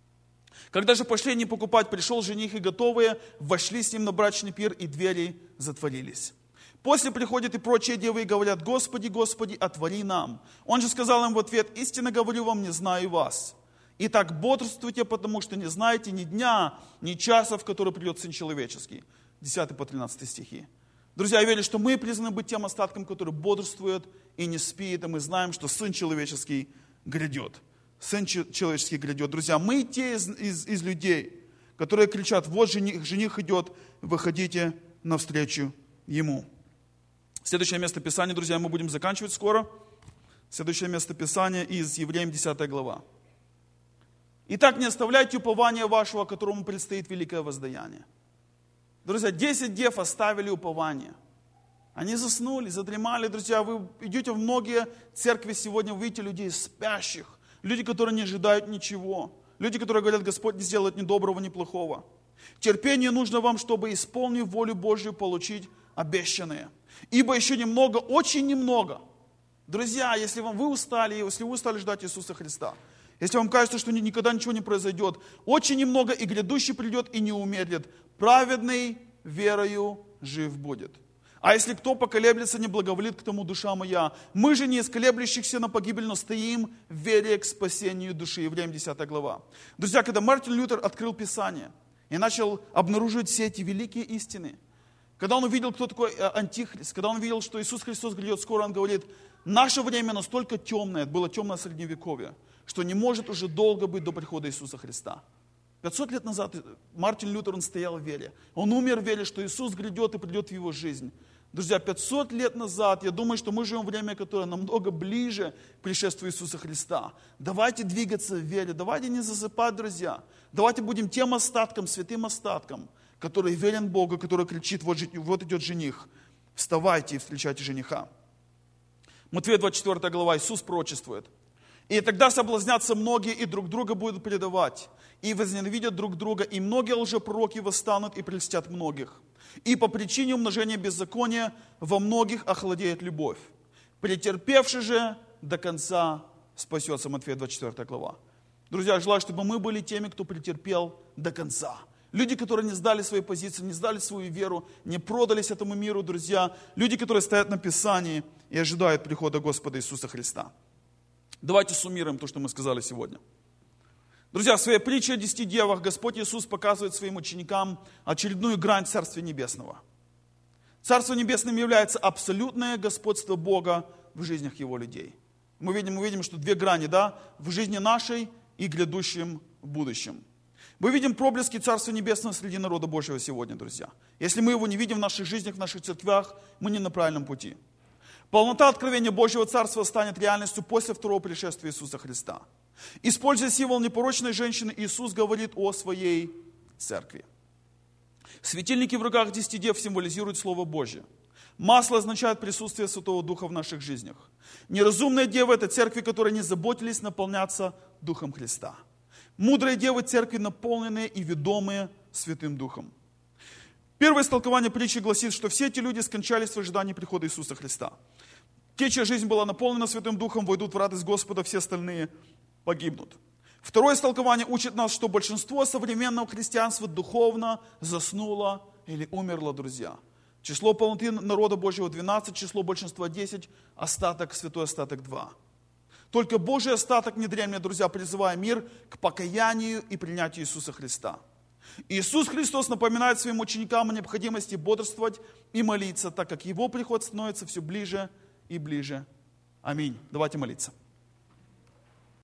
Когда же пошли они покупать, пришел жених, и готовые вошли с ним на брачный пир, и двери затворились. После приходят и прочие девы и говорят: Господи, Господи, отвори нам. Он же сказал им в ответ: истинно говорю вам, не знаю вас. Итак, бодрствуйте, потому что не знаете ни дня, ни часа, в который придет Сын Человеческий. 10 по 13 стихи. Друзья, я верю, что мы призваны быть тем остатком, который бодрствует и не спит, и мы знаем, что Сын Человеческий грядет. Сын Человеческий грядет. Друзья, мы те из людей, которые кричат: вот жених идет, выходите навстречу Ему. Следующее место Писания, друзья, мы будем заканчивать скоро. Следующее место Писания из Евреям 10 глава. Итак, не оставляйте упования вашего, которому предстоит великое воздаяние. Друзья, 10 дев оставили упование. Они заснули, задремали. Друзья, вы идете в многие церкви сегодня, вы видите людей спящих. Люди, которые не ожидают ничего. Люди, которые говорят: Господь не сделает ни доброго, ни плохого. Терпение нужно вам, чтобы, исполнив волю Божью, получить обещанное. Ибо еще немного, очень немного. Друзья, если вы устали ждать Иисуса Христа, если вам кажется, что никогда ничего не произойдет, очень немного, и грядущий придет и не умедлит. Праведный верою жив будет. А если кто поколеблется, не благоволит к тому душа моя. Мы же не из колеблющихся на погибель, но стоим в вере к спасению души. Евреям 10 глава. Друзья, когда Мартин Лютер открыл Писание и начал обнаруживать все эти великие истины, когда он увидел, кто такой Антихрист, когда он увидел, что Иисус Христос грядет скоро, он говорит: наше время настолько темное, это было темное средневековье, что не может уже долго быть до прихода Иисуса Христа. 500 лет назад Мартин Лютер, он стоял в вере. Он умер в вере, что Иисус грядет и придет в его жизнь. Друзья, 500 лет назад, я думаю, что мы живем в время, которое намного ближе к пришествию Иисуса Христа. Давайте двигаться в вере, давайте не засыпать, друзья. Давайте будем тем остатком, святым остатком, который верен Богу, который кричит: вот идет жених, вставайте и встречайте жениха. Матфея 24 глава, Иисус пророчествует: и тогда соблазнятся многие, и друг друга будут предавать, и возненавидят друг друга, и многие лжепророки восстанут и прельстят многих. И по причине умножения беззакония во многих охладеет любовь. Претерпевший же до конца спасется. Матфея 24 глава. Друзья, я желаю, чтобы мы были теми, кто претерпел до конца. Люди, которые не сдали свои позиции, не сдали свою веру, не продались этому миру, друзья. Люди, которые стоят на Писании и ожидают прихода Господа Иисуса Христа. Давайте суммируем то, что мы сказали сегодня. Друзья, в своей притче о 10 девах Господь Иисус показывает своим ученикам очередную грань Царствия Небесного. Царство Небесным является абсолютное господство Бога в жизнях Его людей. Мы видим, что две грани, да, в жизни нашей и грядущем будущем. Мы видим проблески Царства Небесного среди народа Божьего сегодня, друзья. Если мы его не видим в наших жизнях, в наших церквях, мы не на правильном пути. Полнота откровения Божьего Царства станет реальностью после второго пришествия Иисуса Христа. Используя символ непорочной женщины, Иисус говорит о своей церкви. Светильники в руках 10 дев символизируют Слово Божье. Масло означает присутствие Святого Духа в наших жизнях. Неразумные девы – это церкви, которые не заботились наполняться Духом Христа. Мудрые девы – церкви, наполненные и ведомые Святым Духом. Первое истолкование притчи гласит, что все эти люди скончались в ожидании прихода Иисуса Христа. Те, чья жизнь была наполнена Святым Духом, войдут в радость Господа, все остальные погибнут. Второе истолкование учит нас, что большинство современного христианства духовно заснуло или умерло, друзья. Число полноты народа Божьего 12, число большинства 10, остаток, святой остаток 2. Только Божий остаток не дремлет, друзья, призывая мир к покаянию и принятию Иисуса Христа. Иисус Христос напоминает своим ученикам о необходимости бодрствовать и молиться, так как Его приход становится все ближе и ближе. Аминь. Давайте молиться.